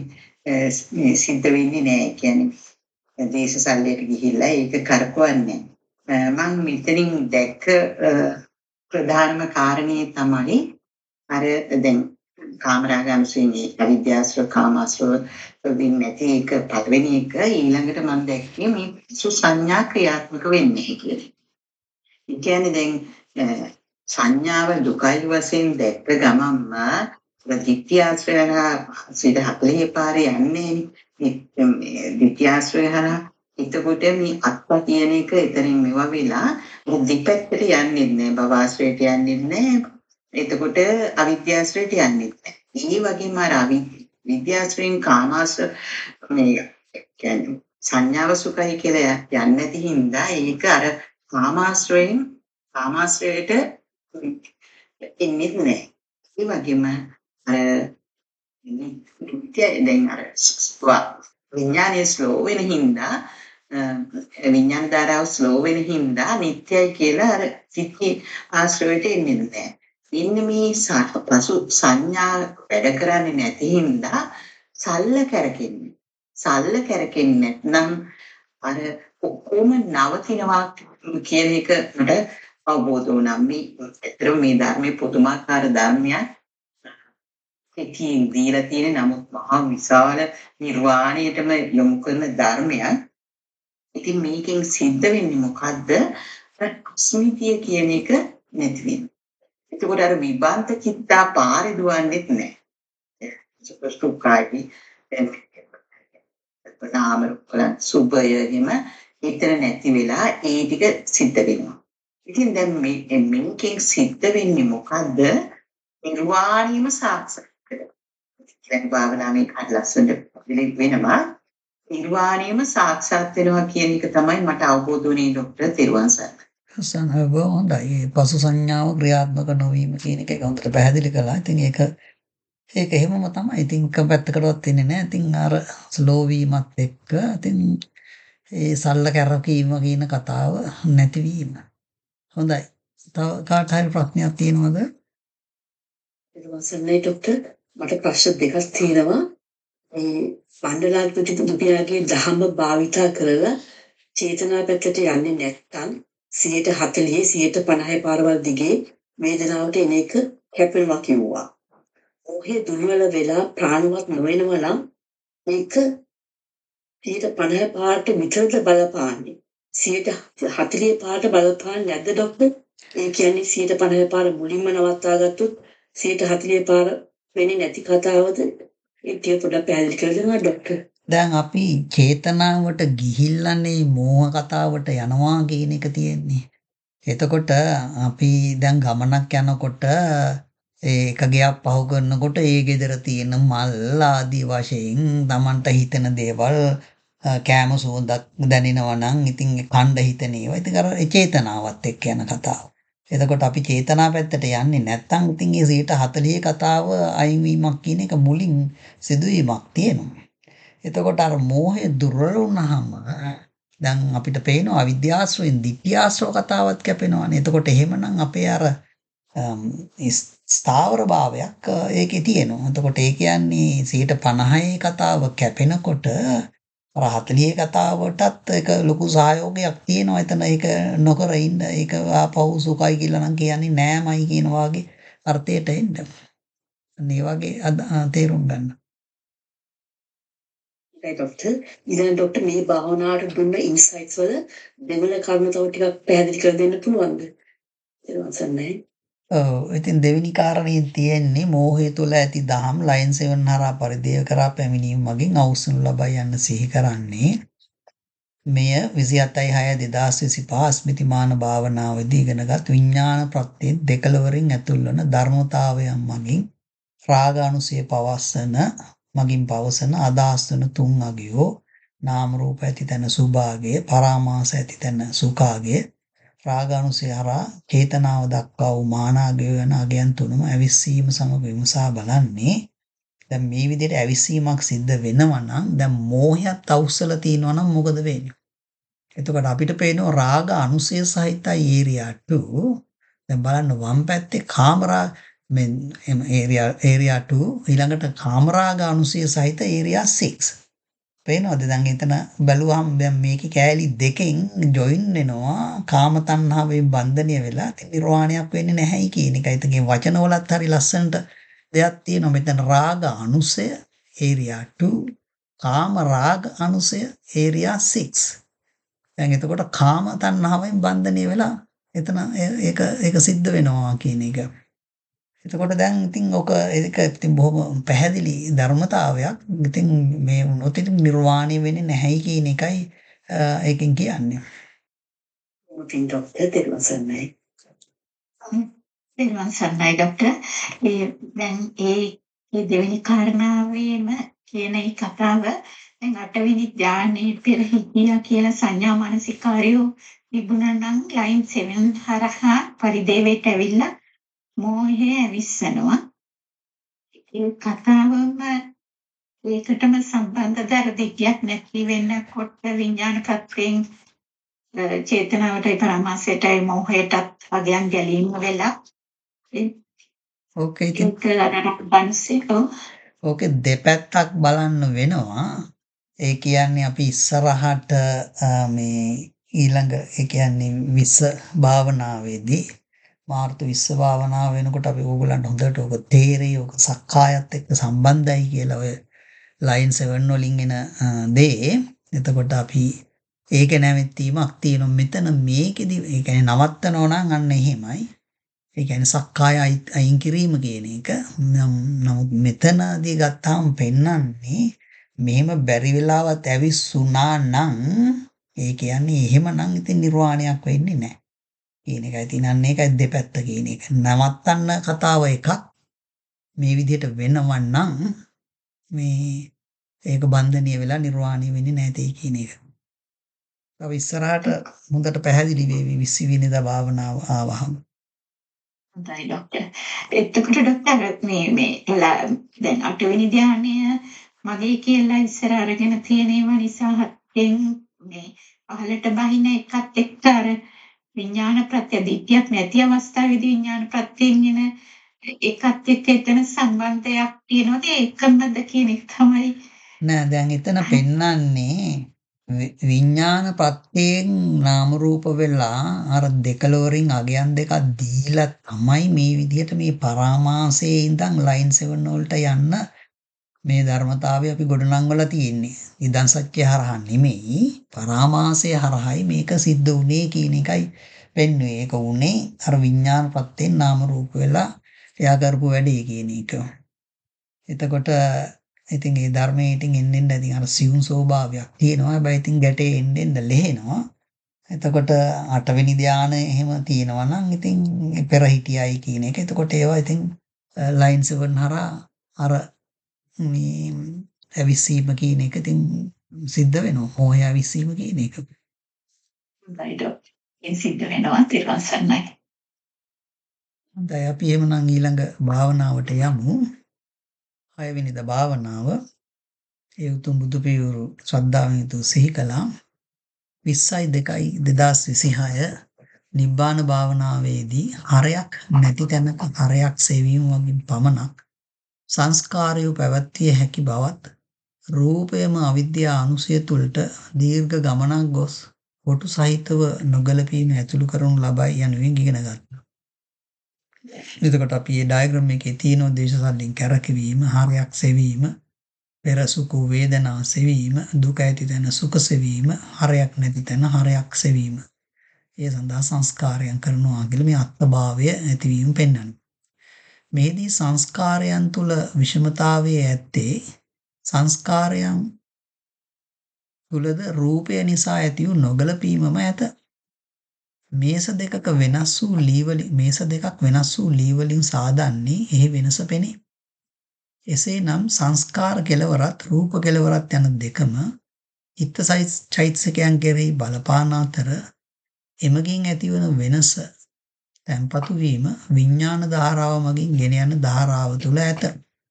මේ සිද්ධ වෙන්නේ නැහැ. කියන්නේ දේශසල්ලයට ගිහිල්ලා ඒක කරකවන්නේ. මම මෙතනින් දැක්ක ප්‍රධානම කාරණේ තමයි අර දැන් කාමරාග අනුසයෙන් අවිද්‍යාශ්‍රව කාමාශ්‍රව වෙන්නේ නැති එක පළවෙනි එක. ඊළඟට මම දැක්කේ මේ සංඥා ක්‍රියාත්මක වෙන්නේ කියලා. ඒ කියන්නේ දැන් සංඥාව දුකයි වශයෙන් දැක්ක ගමන්ම දිට්ඨියාශ්‍රයන සිත හතළිස් පාරේ යන්නේ නේ. දිට්ඨියාශ්‍රය හරහා එතකොට මේ අත්පා කියන එක එතනින් මෙව වෙලා දෙපැත්තට යන්නේ නැහැ. භවආශ්‍රයට යන්නේ නැහැ. එතකොට අවිද්‍යාශ්‍රයට යන්නේ නැහැ. ඒ වගේම අර අවිද්‍යාශ්‍රයෙන් කාමාශ්‍ර මේ කියන්නේ සංඥාව සුඛයි කියලා යන්නේ නැති හින්දා ඒක අර කාමාශ්‍රයෙන් කාමාශ්‍රයට එන්නේ නැහැ. ඒ වගේම අර නිත්‍ය දැන් අර විඥානයේ ස්ලෝ වෙන හින්දා විඥාන ධාරාව ස්ලෝ වෙන හින්දා නිත්‍යයි කියලා අර සිත්ති ආශ්‍රවයට එන්නේ නැහැ. ඉන්න මේ පසු සංඥා වැඩ කරන්නේ නැති හින්දා සල්ල කරකෙන්නේ. සල්ල කරකෙන්නේ නැත්නම් අර ඔක්කොම නවතිනවා කියන එක මට අවබෝධ වුණා. මේ ඇත්තටම මේ ධර්මයේ පුදුමාකාර ධර්මයක්. ඒකේ දීලා තියෙන නමුත් මහා විශාල නිර්වාණයටම යොමු කරන ධර්මයක්. ඉතින් මේකෙන් සිද්ධ වෙන්නේ මොකද්ද? අස්මිතිය කියන එක නැති වෙනවා. එතකොට අර විභාන්ත චිත්තා පාරේ දුවන්නේත් නැහැ. සුඛයි නාම වල සුභය හිම හිතර නැති වෙලා ඒ ටික සිද්ධ වෙනවා. ඉතින් දැන් මේ මේකෙන් සිද්ධ වෙන්නේ මොකද්ද? නිර්වාණයම සාක්ෂාත් කරගන්න. දැන් භාවනාවේ කාට ලස්සනට පිළිග වෙනවා. නිර්වාණයම සාක්ෂාත් වෙනවා කියන එක තමයි මට අවබෝධ වුණේ ડોක්ටර් තෙරුවන් සරණයි. සංහව හොඳයි. පසු සංඥාව ක්‍රියාත්මක නොවීම කියන එක හොඳට පැහැදිලි කළා. ඉතින් ඒක ඒක එහෙමම තමයි. ඉතින් එක පැත්තකටවත් ඉන්නේ නැහැ. ඉතින් අර ස්ලෝ වීමත් එක්ක ඉතින් ඒ සල්ල කැරකීම කියන කතාව නැතිවීම. හොඳයි. තව කාට හරි ප්‍රශ්නයක් තියෙනවද? ඊළඟට ડોක්ටර් මට ප්‍රශ්න දෙකක් තියෙනවා. මේ මණ්ඩලාධිපති බුදු පියාගේ දහම භාවිතා කරලා චේතනා පැත්තට යන්නේ නැත්නම් සියයට හතළිස් සියයට පනහ පාරවල් දිගේ වේදනාවට එන එක කැපෙනවා කිව්වා. ඔහේ දුර්වල වෙලා ප්‍රාණවත් නොවෙනවා නම් මේක සියයට පනහ පාරට විතරද බලපාන්නේ. සියයට හතළිස් පාරට බලපාන්නේ නැද්ද ડોක්ටර්? ඒ කියන්නේ සියයට පනහ පාර මුලින්ම නවත්තා ගත්තොත් සියයට හතළිස් පාර වෙන්නේ නැති කතාවද? ඒක පොඩ්ඩක් පැහැදිලි කරලා ડોක්ටර්. දැන් අපි චේතනාවට ගිහිල්ලානේ මෝහ කතාවට යනවා කියන එක තියෙන්නේ. එතකොට අපි දැන් ගමනක් යනකොට ඒක ගියක් පහු කරනකොට ඒ ගෙදර තියෙන මල් ආදී වශයෙන් Tamanට හිතෙන දේවල් කෑම සුවඳක් දැනෙනවා නම් ඉතින් කණ්ඩ හිතන ඒවා. ඉතින් අර චේතනාවත් එක්ක යන කතාව. එතකොට අපි චේතනා පැත්තට යන්නේ නැත්නම් ඉතින් ඒ සීට හතළිහ කතාව අයින් වීමක් කියන එක මුලින් සිදුවීමක් තියෙනවා. එතකොට අර මෝහය දුර්වල වුණාම දැන් අපිට පේනවා අවිද්‍යාශ්‍රයෙන් ditthියාශ්‍රව කතාවත් කැපෙනවානේ. එතකොට එහෙමනම් අපේ අර ස්ථාවර භාවයක් ඒකේ තියෙනවා. එතකොට ඒ කියන්නේ සීට පනහේ කතාව කැපෙනකොට අර හතළිහේ කතාවටත් ඒක ලොකු සහයෝගයක් තියෙනවා. එතන ඒක නොකර ඉන්න ඒක ආපහු සුඛයි කියලා නම් කියන්නේ නෑමයි කියන වාගේ අර්ථයට එන්න. මේ වගේ තේරුම් ගන්න. ඒ ડોක්ටර් ඉතින් ડોක්ටර් මේ භාවනාවට දුන්න ඉන්සයිට්ස් වල දෙවන කරුණු තව ටිකක් පැහැදිලි කර දෙන්න පුළුවන්ද? ඒක වසන්නේ. ඔව් ඉතින් දෙවෙනි කාරණේ තියෙන්නේ මෝහය තුළ ඇති දහම් ලයින් සෙවන් හරහා පරිදේව කරා පැමිණීම මගින් අවසන් ලබා යන්න සිහි කරන්නේ. මෙය විසිහතයි හය දෙදාස් විසිපහ ස්මෘතිමාන භාවනාවේදී ඉගෙනගත් විඥාන ප්‍රත්‍යයෙන් දෙකලවරින් ඇතුල් වන ධර්මතාවයන් මගින් රාගානුසය පවස්සන මගින් පවසන අදහස් වන තුන් අගයෝ නාම රූප ඇති තැන සුභාගය පරාමාස ඇති තැන සුඛාගය රාගානුසය හරහා චේතනාව දක්වා වූ මානාගය යන අගයන් තුනම ඇවිස්සීම සමග විමසා බලන්නේ. දැන් මේ විදිහට ඇවිස්සීමක් සිද්ධ වෙනවා නම් දැන් මෝහයත් අවුස්සලා තියෙනවා නම් මොකද වෙන්නේ? එතකොට අපිට පේනවා රාග අනුසය සහිතයි ඒරියා two. දැන් බලන්න වම් පැත්තේ කාමරා මේ ඒරියා ඒරියා two ඊළඟට කාමරාග අනුසය සහිත ඒරියා six. පේනවද? දැන් එතන බැලුවහම දැන් මේකේ කෑලි දෙකෙන් ජොයින් වෙනවා කාම තණ්හාවෙන් බන්ධනය වෙලා නිර්වාණයක් වෙන්නේ නැහැයි කියන එකයි. ඒකේ වචනවලත් හරි ලස්සනට දෙයක් තියෙනවා. මෙතන රාග අනුසය ඒරියා two කාම රාග අනුසය ඒරියා six. දැන් එතකොට කාම තණ්හාවෙන් බන්ධනය වෙලා එතන ඒක ඒක සිද්ධ වෙනවා කියන එක. එතකොට දැන් ඉතින් ඔක ඒක ඉතින් බොහොම පැහැදිලි ධර්මතාවයක්. ඉතින් මේ වුණොත් ඉතින් නිර්වාණය වෙන්නේ නැහැයි කියන එකයි ඒකෙන් කියන්නේ. මුලින් ડોක්ටර් දෙවසන්නේ. දෙවන් සන්නයි ડોක්ටර්. ඒ දැන් ඒ ඒ දෙවෙනි කාරණාවේම කියන ඒ කතාව දැන් අටවෙනි ධානයේ පෙර හිටියා කියලා සංඥා මානසිකාරයෝ තිබුණා නම් ලයින් seven හරහා පරිදේවයට ඇවිල්ලා මෝහය ඇවිස්සනවා. ඒ කතාවම ඒකටම සම්බන්ධ දර දෙකක් නැති වෙනකොට විඥාන ප්‍රත්‍යයෙන් චේතනාවටයි පරමාසයටයි මෝහයටත් අගයන් ගැලීම වෙලා ඕකේ ඉතින් ඒක බන්සිකෝ ඕකේ දෙපැත්තක් බලන්න වෙනවා. ඒ කියන්නේ අපි ඉස්සරහට මේ ඊළඟ ඒ කියන්නේ විස භාවනාවේදී මාර්තු විශ්ව භාවනාව වෙනකොට අපි ඕගොල්ලන්ට හොඳට ඔක තේරෙයි ඔක සක්කායත් එක්ක සම්බන්ධයි කියලා ඔය ලයින් seven වලින් එන දේ. එතකොට අපි ඒක නැවැත්වීමක් තියෙනවා. මෙතන මේකෙදි ඒ කියන්නේ නවත්තනවා නම් අන්න එහෙමයි. ඒ කියන්නේ සක්කාය අයින් කිරීම කියන එක. නමුත් මෙතනදී ගත්තාම පෙන්වන්නේ මෙහෙම බැරි වෙලාවත් ඇවිස්සුනා නම් ඒ කියන්නේ එහෙමනම් ඉතින් නිර්වාණයක් වෙන්නේ නැහැ. කියන එකයි තියෙන ඒකයි දෙපැත්ත කියන එක. නවත්තන්න කතාව එකක්. මේ විදිහට වෙනව නම් මේ ඒක බන්ධනීය වෙලා නිර්වාණය වෙන්නේ නැtei කියන එක. තව ඉස්සරහට හොඳට පැහැදිලි වෙවි විශ්වවිනිද භාවනාව ආවහම. හොඳයි ડોක්ටර්. එතකොට ડોක්ටර් මේ මේ දැන් අටවෙනි ධානය මගේ කියලා ඉස්සර අරගෙන තියෙන ඒවා නිසා හත්ෙන් මේ පහලට බහින එකත් එක්ක අර විඥාන ප්‍රත්‍ය දිට්ඨියක් නැති අවස්ථාවේදී විඥාන ප්‍රත්‍යයෙන් එන එකත් එක්ක එතන සම්බන්ධයක් තියෙනවද ඒකමද කියන එක තමයි නෑ දැන් එතන පෙන්වන්නේ විඥාන ප්‍රත්‍යයෙන් නාම රූප වෙලා අර දෙකලවරින් අගයන් දෙකක් දීලා තමයි මේ විදිහට මේ පරාමාසයේ ඉඳන් ලයින් seven වලට යන්න මේ ධර්මතාවය අපි ගොඩනංවලා තියෙන්නේ. ඉදන් සත්‍ය හරහා නෙමෙයි පරාමාසය හරහායි මේක සිද්ධ වුණේ කියන එකයි වෙන්නේ. ඒක උනේ අර විඥාන ප්‍රත්‍යයෙන් නාම රූප වෙලා එයා කරපු වැඩේ කියන එක. එතකොට ඉතින් මේ ධර්මයේ ඉතින් එන්න එන්න ඉතින් අර සියුම් ස්වභාවයක් තියෙනවා. හැබැයි ඉතින් ගැටේ එන්න එන්න ලෙහෙනවා. එතකොට අටවෙනි ධානය එහෙම තියෙනවා නම් ඉතින් පෙර හිටියයි කියන එක. එතකොට ඒවා ඉතින් ලයින් seven හරහා අර මේ ඇවිස්සීම කියන එක ඉතින් සිද්ධ වෙනවා මොහය විසීම කියන එක. හොඳයි ඩොක්ටර්. ඒ සිද්ධ වෙනවා තිරුවන් සරණයි. හොඳයි අපි එහෙමනම් ඊළඟ භාවනාවට යමු. හයවෙනිද භාවනාව. ඒ උතුම් බුදු පියවරු ශ්‍රද්ධාවෙන් යුතුව සිහි කළා. විස්සයි දෙකයි දෙදාස් විසිහය නිබ්බාන භාවනාවේදී හරයක් නැති තැනක හරයක් සෙවීම වගේ පමණක් සංස්කාරය පැවැත්විය හැකි බවත් රූපයම අවිද්‍යා අනුසය තුළට දීර්ඝ ගමනක් ගොස් කොටු සහිතව නොගැලපීම ඇතුළු කරනු ලබයි යනුවෙන් ඉගෙන ගත්තා. එතකොට අපි මේ ඩයග්‍රෑම් එකේ තියෙන දේශසල්ලින් කැරකවීම, හරයක් සෙවීම, පෙර සුඛ වේදනා සෙවීම, දුක ඇති තැන සුඛ සෙවීම, හරයක් නැති තැන හරයක් සෙවීම. ඒ සඳහා සංස්කාරයන් කරනවා කියලා මේ අත්භාවය ඇතිවීම පෙන්වනවා. මේදී සංස්කාරයන් තුල විෂමතාවයේ ඇත්තේ සංස්කාරයන් තුලද රූපය නිසා ඇති වූ නොගැලපීමම ඇත. මේස දෙකක වෙනස් වූ ලී වලින් මේස දෙකක් වෙනස් වූ ලී වලින් සාදන්නේ එහි වෙනස පෙනේ. එසේනම් සංස්කාර කෙලවරත් රූප කෙලවරත් යන දෙකම චිත්ත චෛතසිකයන් කෙරෙහි බලපාන අතර එමගින් ඇතිවන වෙනස තැන්පතු වීම විඥාන ධාරාව මගින් ගෙන යන ධාරාව තුල ඇත.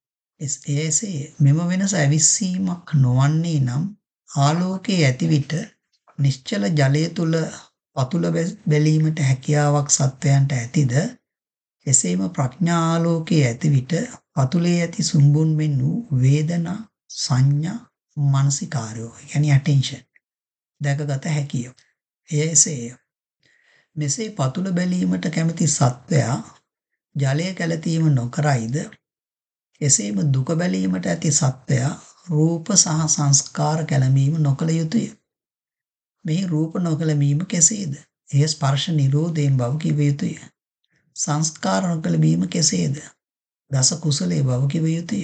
එසේ මෙම වෙනස ඇවිස්සීමක් නොවන්නේ නම් ආලෝකයේ ඇති විට නිශ්චල ජලය තුල පතුල බැලීමට හැකියාවක් සත්වයන්ට ඇතිද? එසේම ප්‍රඥා ආලෝකයේ ඇති විට පතුලේ ඇති සුම්බුන් මෙන් වූ වේදනා සංඥා මානසිකාරයෝ යන්නේ ඇටෙන්ෂන් දැකගත හැකිය. එයසේ මෙසේ පතුල බැලීමට කැමති සත්වයා ජලය කැළතීම නොකරයිද? එසේම දුක බැලීමට ඇති සත්වයා රූප සහ සංස්කාර කැළඹීම නොකළ යුතුය. මේ රූප නොකැළඹීම කෙසේද? එය ස්පර්ශ නිරෝධයෙන් බව කිව යුතුය. සංස්කාර නොකැළඹීම කෙසේද? දස කුසලයේ බව කිව යුතුය.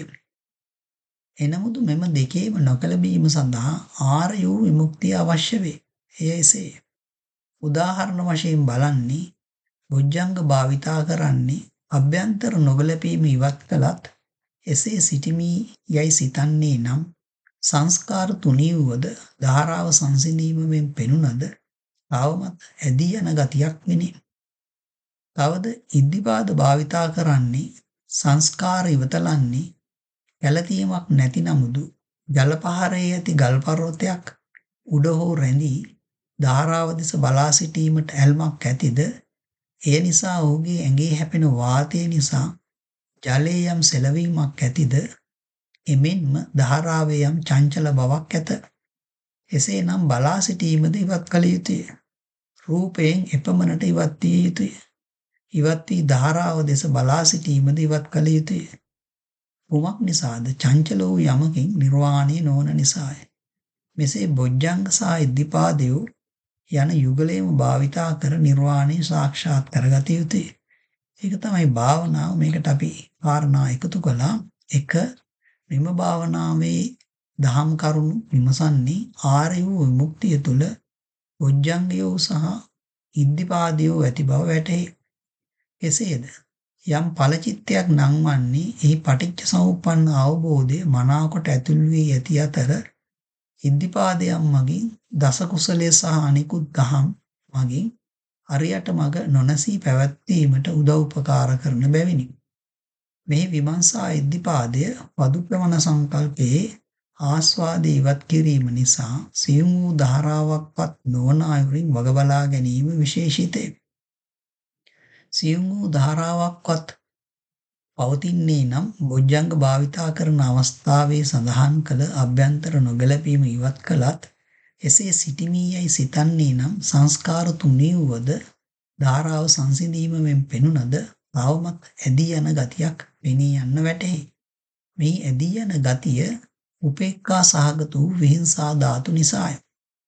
එනමුදු මෙම දෙකේම නොකැළඹීම සඳහා ආර්ය වූ විමුක්තිය අවශ්‍ය වේ. එය එසේ. උදාහරණ වශයෙන් බලන්නේ බොජ්ජංග භාවිතා කරන්නේ අභ්‍යන්තර නොගැලපීම ඉවත් කළත් එසේ සිටිමි යයි සිතන්නේ නම් සංස්කාර තුනී වූද ධාරාව සංසිඳීමෙන් පෙනුනද තවමත් ඇදී යන ගතියක් විනේ. තවද ඉද්ධිපාද භාවිතා කරන්නේ සංස්කාර ඉවතලන්නේ කැළතීමක් නැති නමුදු ජල පහරේ ඇති ගල් පර්වතයක් උඩ හෝ රැඳී ධාරාව දෙස බලා සිටීමට ඇල්මක් ඇතිද? එය නිසා ඔහුගේ ඇඟේ හැපෙන වාතය නිසා ජලයේ යම් සෙලවීමක් ඇතිද? එමෙන්ම ධාරාවේ යම් චංචල බවක් ඇත. එසේනම් බලා සිටීමද ඉවත් කළ යුතුය. රූපයෙන් එපමණට ඉවත් විය යුතුය. ඉවත් වී ධාරාව දෙස බලා සිටීමද ඉවත් කළ යුතුය. කුමක් නිසාද? චංචල වූ යමකින් නිර්වාණය නොවන නිසාය. මෙසේ බොජ්ජංග සහ ඉද්ධිපාදයෝ යන යුගලයේම භාවිතා කර නිර්වාණය සාක්ෂාත් කරගත යුතුය. ඒක තමයි භාවනාව. මේකට අපි කාරණා එකතු කළා. එක මෙම භාවනාවේ දහම් කරුණු විමසන්නේ ආර්ය වූ විමුක්තිය තුළ බොජ්ජංගයෝ සහ ඉද්ධිපාදයෝ ඇති බව වැටහේ. කෙසේද? යම් ඵලචිත්තයක් නංවන්නේ එහි පටිච්ච සමුප්පන්න අවබෝධය මනාකොට ඇතුල් වී ඇති අතර ඉද්ධිපාදයන් මගින් දස කුසලයේ සහ අනිකුත් දහම් මගින් අරියට මඟ නොනසී පැවැත්වීමට උදව් උපකාර කරන බැවිනි. මේ විමර්ශා ඉද්ධිපාදය පදුප්‍රමණ සංකල්පයේ ආස්වාදයේ ඉවත් කිරීම නිසා සියුම් වූ ධාරාවක්වත් නොවන අයුරින් වග බලා ගැනීම විශේෂිතය. සියුම් වූ ධාරාවක්වත් පවතින්නේ නම් බොජ්ජංග භාවිතා කරන අවස්ථාවේ සඳහන් කළ අභ්‍යන්තර නොගැලපීම ඉවත් කළත් එසේ සිටිමි යයි සිතන්නේ නම් සංස්කාර තුනී වූද ධාරාව සංසිඳීමෙන් පෙනුනද තවමත් ඇදී යන ගතියක් පෙනී යන්න වැටහි. මේ ඇදී යන ගතිය උපේක්ඛා සහගත වූ විහිංසා ධාතු නිසාය.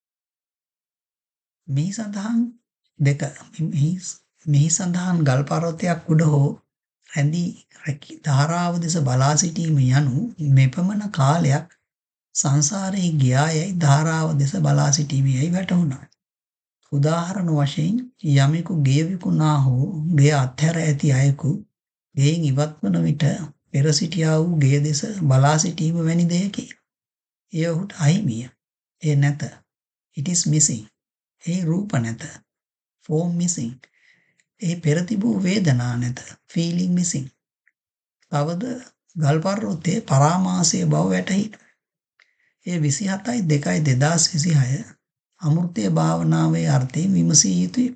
මේ සඳහන් දෙක මෙහි සඳහන් ගල් පර්වතයක් උඩ හෝ රැඳී ධාරාව දෙස බලා සිටීම යනු මෙපමණ කාලයක් සංසාරයේ ගියායයි ධාරාව දෙස බලා සිටීමේයි වැටහුණා. උදාහරණ වශයෙන් යමෙකු ගේ විකුණා හෝ ගේ අත්හැර ඇති අයෙකු ගෙයින් ඉවත් වන විට පෙර සිටියා වූ ගේ දෙස බලා සිටීම වැනි දෙයකි. එය ඔහුට අහිමිය. ඒ නැත. It is missing. ඒ රූප නැත. Form missing. ඒ පෙර තිබූ වේදනා නැත. Feeling missing. තවද ගල් පර්වතයේ පරාමාසය බව වැටහි. ඒ විසිහතයි දෙකයි දෙදාස් විසිහය අමෘතය භාවනාවේ අර්ථයෙන් විමසිය යුතුය.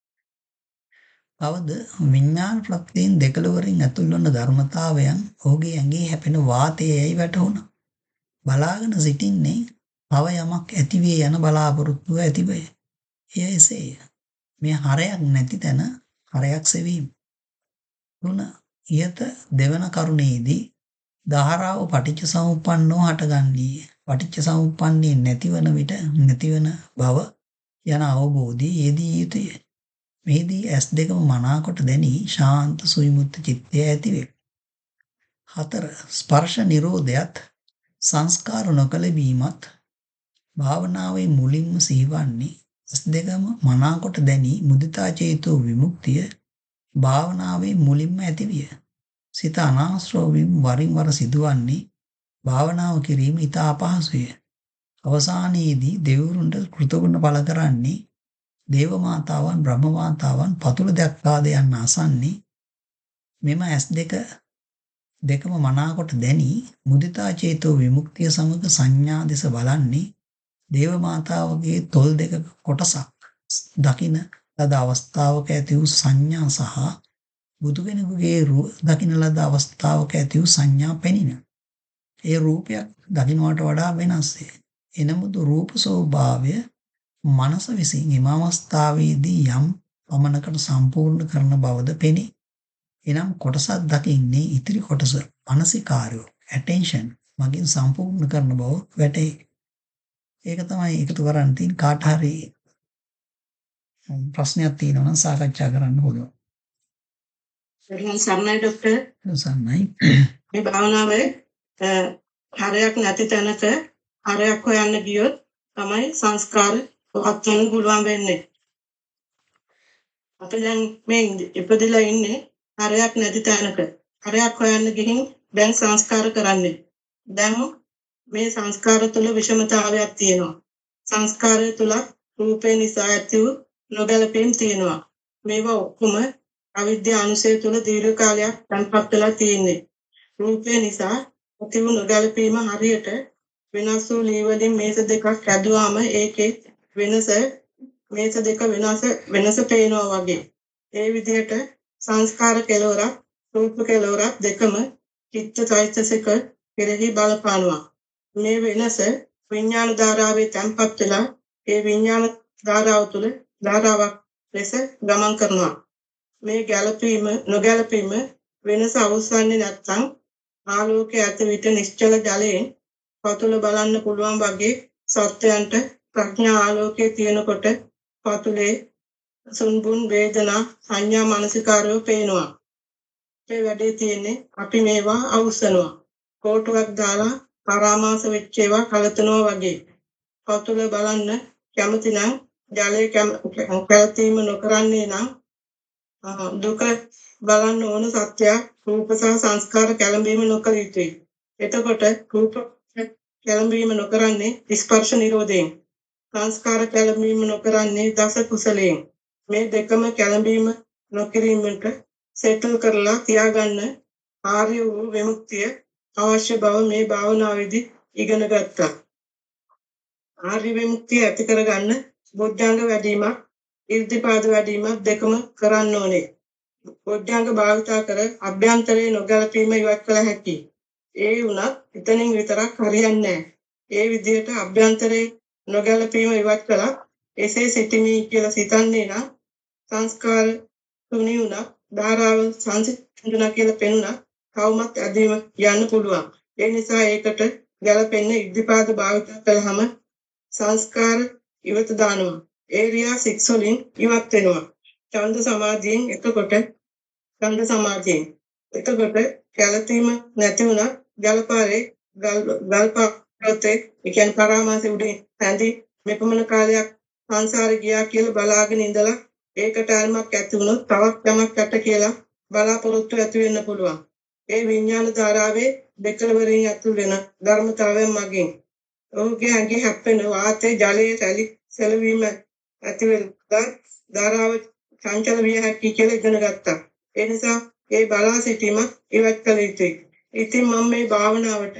තවද විඥාන ප්‍රත්‍යයෙන් දෙකලවරින් ඇතුල් වන ධර්මතාවයන් ඔහුගේ ඇඟේ හැපෙන වාතයයි වැටහුණා. බලාගෙන සිටින්නේ තව යමක් ඇතිවේ යන බලාපොරොත්තුව ඇතිවය. එය එසේය. මේ හරයක් නැති තැන හරයක් සෙවීම. තුන ඉහත දෙවන කරුණේදී ධාරාව පටිච්ච සමුප්පන්නෝ හටගන්නේ. පටිච්ච සමුප්පන්නේ නැතිවන විට නැතිවන බව යන අවබෝධය යෙදී යුතුය. මෙහිදී ඇස් දෙකම මනාකොට දැනී ශාන්ත සුවිමුක්ත චිත්තය ඇතිවේ. හතර ස්පර්ශ නිරෝධයත් සංස්කාර නොකළ වීමත් භාවනාවේ මුලින්ම සිහිවන්නේ ඇස් දෙකම මනාකොට දැනී මුදිතා චේතෝ විමුක්තිය භාවනාවේ මුලින්ම ඇතිවිය. සිත අනාශ්‍රව වීම වරින් වර සිදුවන්නේ භාවනාව කිරීම ඉතා අපහසුය. අවසානයේදී දෙවිවරුන්ට කෘතගුණ පළ කරන්නේ දේව මාතාවන් බ්‍රහ්ම මාතාවන් පතුල දැක්කාද යන්න අසන්නේ මෙම ඇස් දෙක දෙකම මනාකොට දැනී මුදිතා චේතෝ විමුක්තිය සමග සංඥා දෙස බලන්නේ දේව මාතාවගේ තොල් දෙක කොටසක් දකින ලද අවස්ථාවක ඇති වූ සංඥා සහ බුදු කෙනෙකුගේ දකින ලද අවස්ථාවක ඇති වූ සංඥා පෙනින. ඒ රූපයක් දකින්නට වඩා වෙනස්ය. එනමුදු රූප ස්වභාවය මනස විසින් එම අවස්ථාවේදී යම් පමණකට සම්පූර්ණ කරන බවද පෙනේ. එනම් කොටසක් දකින්නේ ඉතිරි කොටස මානසිකාරය attention මගින් සම්පූර්ණ කරන බව වැටහි. ඒක තමයි එකතු කරන් තියෙන කාට හරි ප්‍රශ්නයක් තියෙනවා නම් සාකච්ඡා කරන්න පුළුවන්. එතන සර්ණයි ડોක්ටර්. සර්ණයි. මේ භාවනාවේ හරයක් නැති තැනක හරයක් හොයන්න ගියොත් තමයි සංස්කාර පහත් වෙන්න පුළුවන් වෙන්නේ. අපි දැන් මේ ඉපදලා ඉන්නේ හරයක් නැති තැනක. හරයක් හොයන්න ගිහින් දැන් සංස්කාර කරන්නේ. දැන් මේ සංස්කාර තුළ විෂමතාවයක් තියෙනවා. සංස්කාරය තුළ රූපේ නිසා ඇති වූ නොගැලපීම් තියෙනවා. මේවා ඔක්කොම අවිද්‍යා අනුසය තුළ දීර්ඝ කාලයක් තැන්පත් වෙලා තියෙන්නේ. රූපේ නිසා ඇති වූ නොගැලපීම හරියට වෙනස් වූ ලී වලින් මේස දෙකක් ඇදුවාම ඒකේ වෙනස මේස දෙක වෙනස වෙනස පේනවා වගේ. ඒ විදිහට සංස්කාර කෙලවරක් රූප කෙලවරක් දෙකම චිත්ත චෛතසික කෙරෙහි බලපානවා. මේ වෙනස විඥාන ධාරාවේ තැන්පත් වෙලා ඒ විඥාන ධාරාව තුළ ධාරාවක් ලෙස ගමන් කරනවා. මේ ගැළපීම නොගැලපීම වෙනස අවසන්නේ නැත්නම් ආලෝකයේ ඇත විට නිශ්චල ජලයෙන් පතුල බලන්න පුළුවන් වගේ සත්‍යයන්ට ප්‍රඥා ආලෝකයේ තියෙනකොට පතුලේ සුන්බුන් වේදනා සංඥා මානසිකාරෝ පේනවා. මේ වැඩේ තියෙන්නේ අපි මේවා අවුස්සනවා. කෝටුවක් දාලා පරාමාස වෙච්ච ඒවා කලතනවා වගේ. පතුල බලන්න කැමති නම් ජලයේ කැමැත්තීම නොකරන්නේ නම් දුක බලන්න ඕන සත්‍ය රූප සහ සංස්කාර කැළඹීම නොකළ යුතුයි. එතකොට රූප කැළඹීම නොකරන්නේ ස්පර්ශ නිරෝධයෙන්. සංස්කාර කැළඹීම නොකරන්නේ දස කුසලයෙන්. මේ දෙකම කැළඹීම නොකිරීමට සෙටල් කරලා තියාගන්න ආර්ය වූ විමුක්තිය අවශ්‍ය බව මේ භාවනාවේදී ඉගෙන ගත්තා. ආර්ය විමුක්තිය ඇති කරගන්න බොද්ධංග වැඩිමක් ඉර්ධිපාද වැඩිමක් දෙකම කරන්න ඕනේ. බොද්ධංග භාවිතා කර අභ්‍යන්තරයේ නොගැලපීම ඉවත් කළ හැකියි. ඒ වුණත් එතනින් විතරක් හරියන්නේ නැහැ. ඒ විදිහට අභ්‍යන්තරයේ නොගැලපීම ඉවත් කළා එසේ සිටිමි කියලා සිතන්නේ නම් සංස්කාර තුනි වුණා ධාරාව සංසිඳුණා කියලා පෙනුණා කවමත් ඇදීම යන්න පුළුවන්. ඒ නිසා ඒකට ගැලපෙන්න ඉද්ධිපාද භාවිත කළාම සංස්කාර ඉවත දානවා. ඒරියා සික්ස් වලින් ඉවත් වෙනවා. ඡන්ද සමාධියෙන් එතකොට ඡන්ද සමාධියෙන් එතකොට ගැලපීම නැති වුණා ගල්පාරේ ගල්පාරේ ඒ කියන්නේ පරාමාසෙ උඩින් හැඳි මෙපමණ කාලයක් සංසාරේ ගියා කියලා බලාගෙන ඉඳලා ඒකට අල්මක් ඇති වුණොත් තවත් යමක් ඇත කියලා බලාපොරොත්තු ඇති වෙන්න පුළුවන්. ඒ විඥාන ධාරාවේ දෙකලවරින් ඇතුල් වෙන ධර්මතාවයන් මගින් ඔහුගේ ඇඟේ හැප්පෙන වාතයේ ජලයේ සැලි සැලවීම ඇති වෙලා ධාරාව චංචල විය හැකි කියලා ඉගෙන ගත්තා. ඒ නිසා ඒ බලා සිටීම ඉවත් කළ යුතුයි. ඉතින් මම මේ භාවනාවට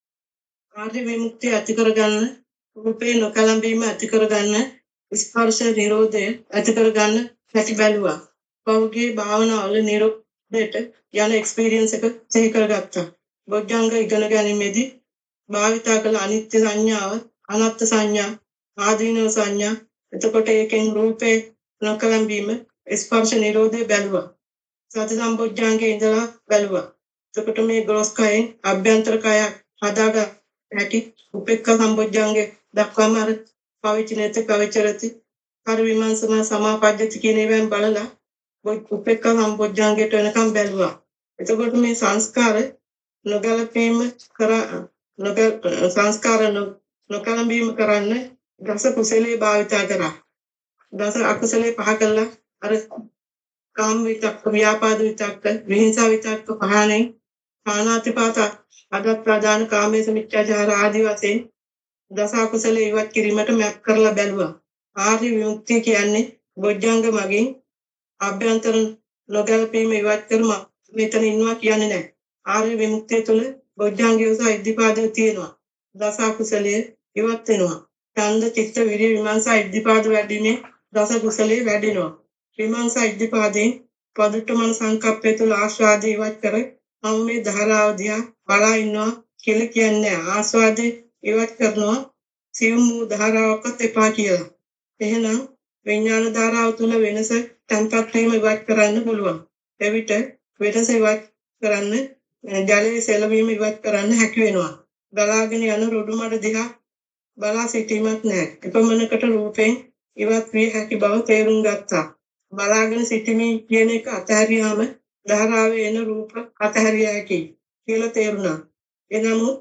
ආර්ය විමුක්තිය ඇති කරගන්න, රූපේ නොකලඹීම ඇති කරගන්න, ස්පර්ශ නිරෝධය ඇති කරගන්න හැටි බැලුවා. පෞගේ භාවනාවල නිරෝධයට යන එක්ස්පීරියන්ස් එක සිහි කරගත්තා. බොජ්ජංග ඉගෙන ගැනීමේදී භාවිතා කළ අනිත්‍ය සංඥාව, අනාත්ම සංඥා, ආදීනව සංඥා, එතකොට ඒකෙන් රූපේ නොකලඹීම, ස්පර්ශ නිරෝධය බැලුවා. සති සම්පොඥාංගේ ඉඳලා බැලුවා. එතකොට මේ ග්‍රොස් කයෙන් අභ්‍යන්තර කය හදාගන්න හැටි උපේක්ඛා සම්පොඥාංගේ දක්වාම අර පවිචිනේත පවිචරති පරිවිමංසම සමාපජ්ජති කියන ඒවායින් බලලා උපේක්ඛා සම්පොඥාංගයට වෙනකම් බැලුවා. එතකොට මේ සංස්කාර නොගැලපීම කරා නොගැ සංස්කාර නොකලඹීම කරන්න දස කුසලයේ භාවිතා කරා. දස අකුසලයේ පහ කළා. අර කාම විතක්ක, ව්‍යාපාද විතක්ක, විහිංසා විතක්ක පහණෙන් පාණාතිපාත අද ප්‍රධාන කාමයේ මිත්‍යාචාර ආදී වශයෙන් දස අකුසලයේ ඉවත් කිරීමට මැප් කරලා බැලුවා. ආර්ය විමුක්තිය කියන්නේ බොජ්ජංග මගින් අභ්‍යන්තර නොගැලපීම ඉවත් කරම මෙතන ඉන්නවා කියන්නේ නැහැ. ආර්ය විමුක්තිය තුළ බොජ්ජංගය සහ ඉද්ධිපාදය තියෙනවා. දස අකුසලයේ ඉවත් වෙනවා. ඡන්ද, චිත්ත, විරිය, විමර්ශන, ඉද්ධිපාද වැඩිමේ දස කුසලයේ වැඩිනවා. විමර්ශන ඉද්ධිපාදයෙන් පදුට්ටමන සංකප්පය තුළ ආස්වාදය ඉවත් කර මම මේ ධාරාව දිහා බලා ඉන්නවා කියලා කියන්නේ ආස්වාදේ ඉවත් කරනවා සියුම් වූ ධාරාවක්වත් එපා කියලා. එහෙනම් විඥාන ධාරාව තුළ වෙනස තන්පත් වීම ඉවත් කරන්න පුළුවන්. එවිට වෙනස ඉවත් කරන්න ජලයේ සෙලවීම ඉවත් කරන්න හැකි වෙනවා. ගලාගෙන යන රොඩු මඩ දිහා බලා සිටීමක් නැහැ. එපමණකට රූපෙන් ඉවත් විය හැකි බව තේරුම් ගත්තා. බලාගෙන සිටීමේ කියන එක අතහැරියාම ධාරාවේ එන රූප අතහැරිය හැකියි කියලා තේරුණා. එනමුත්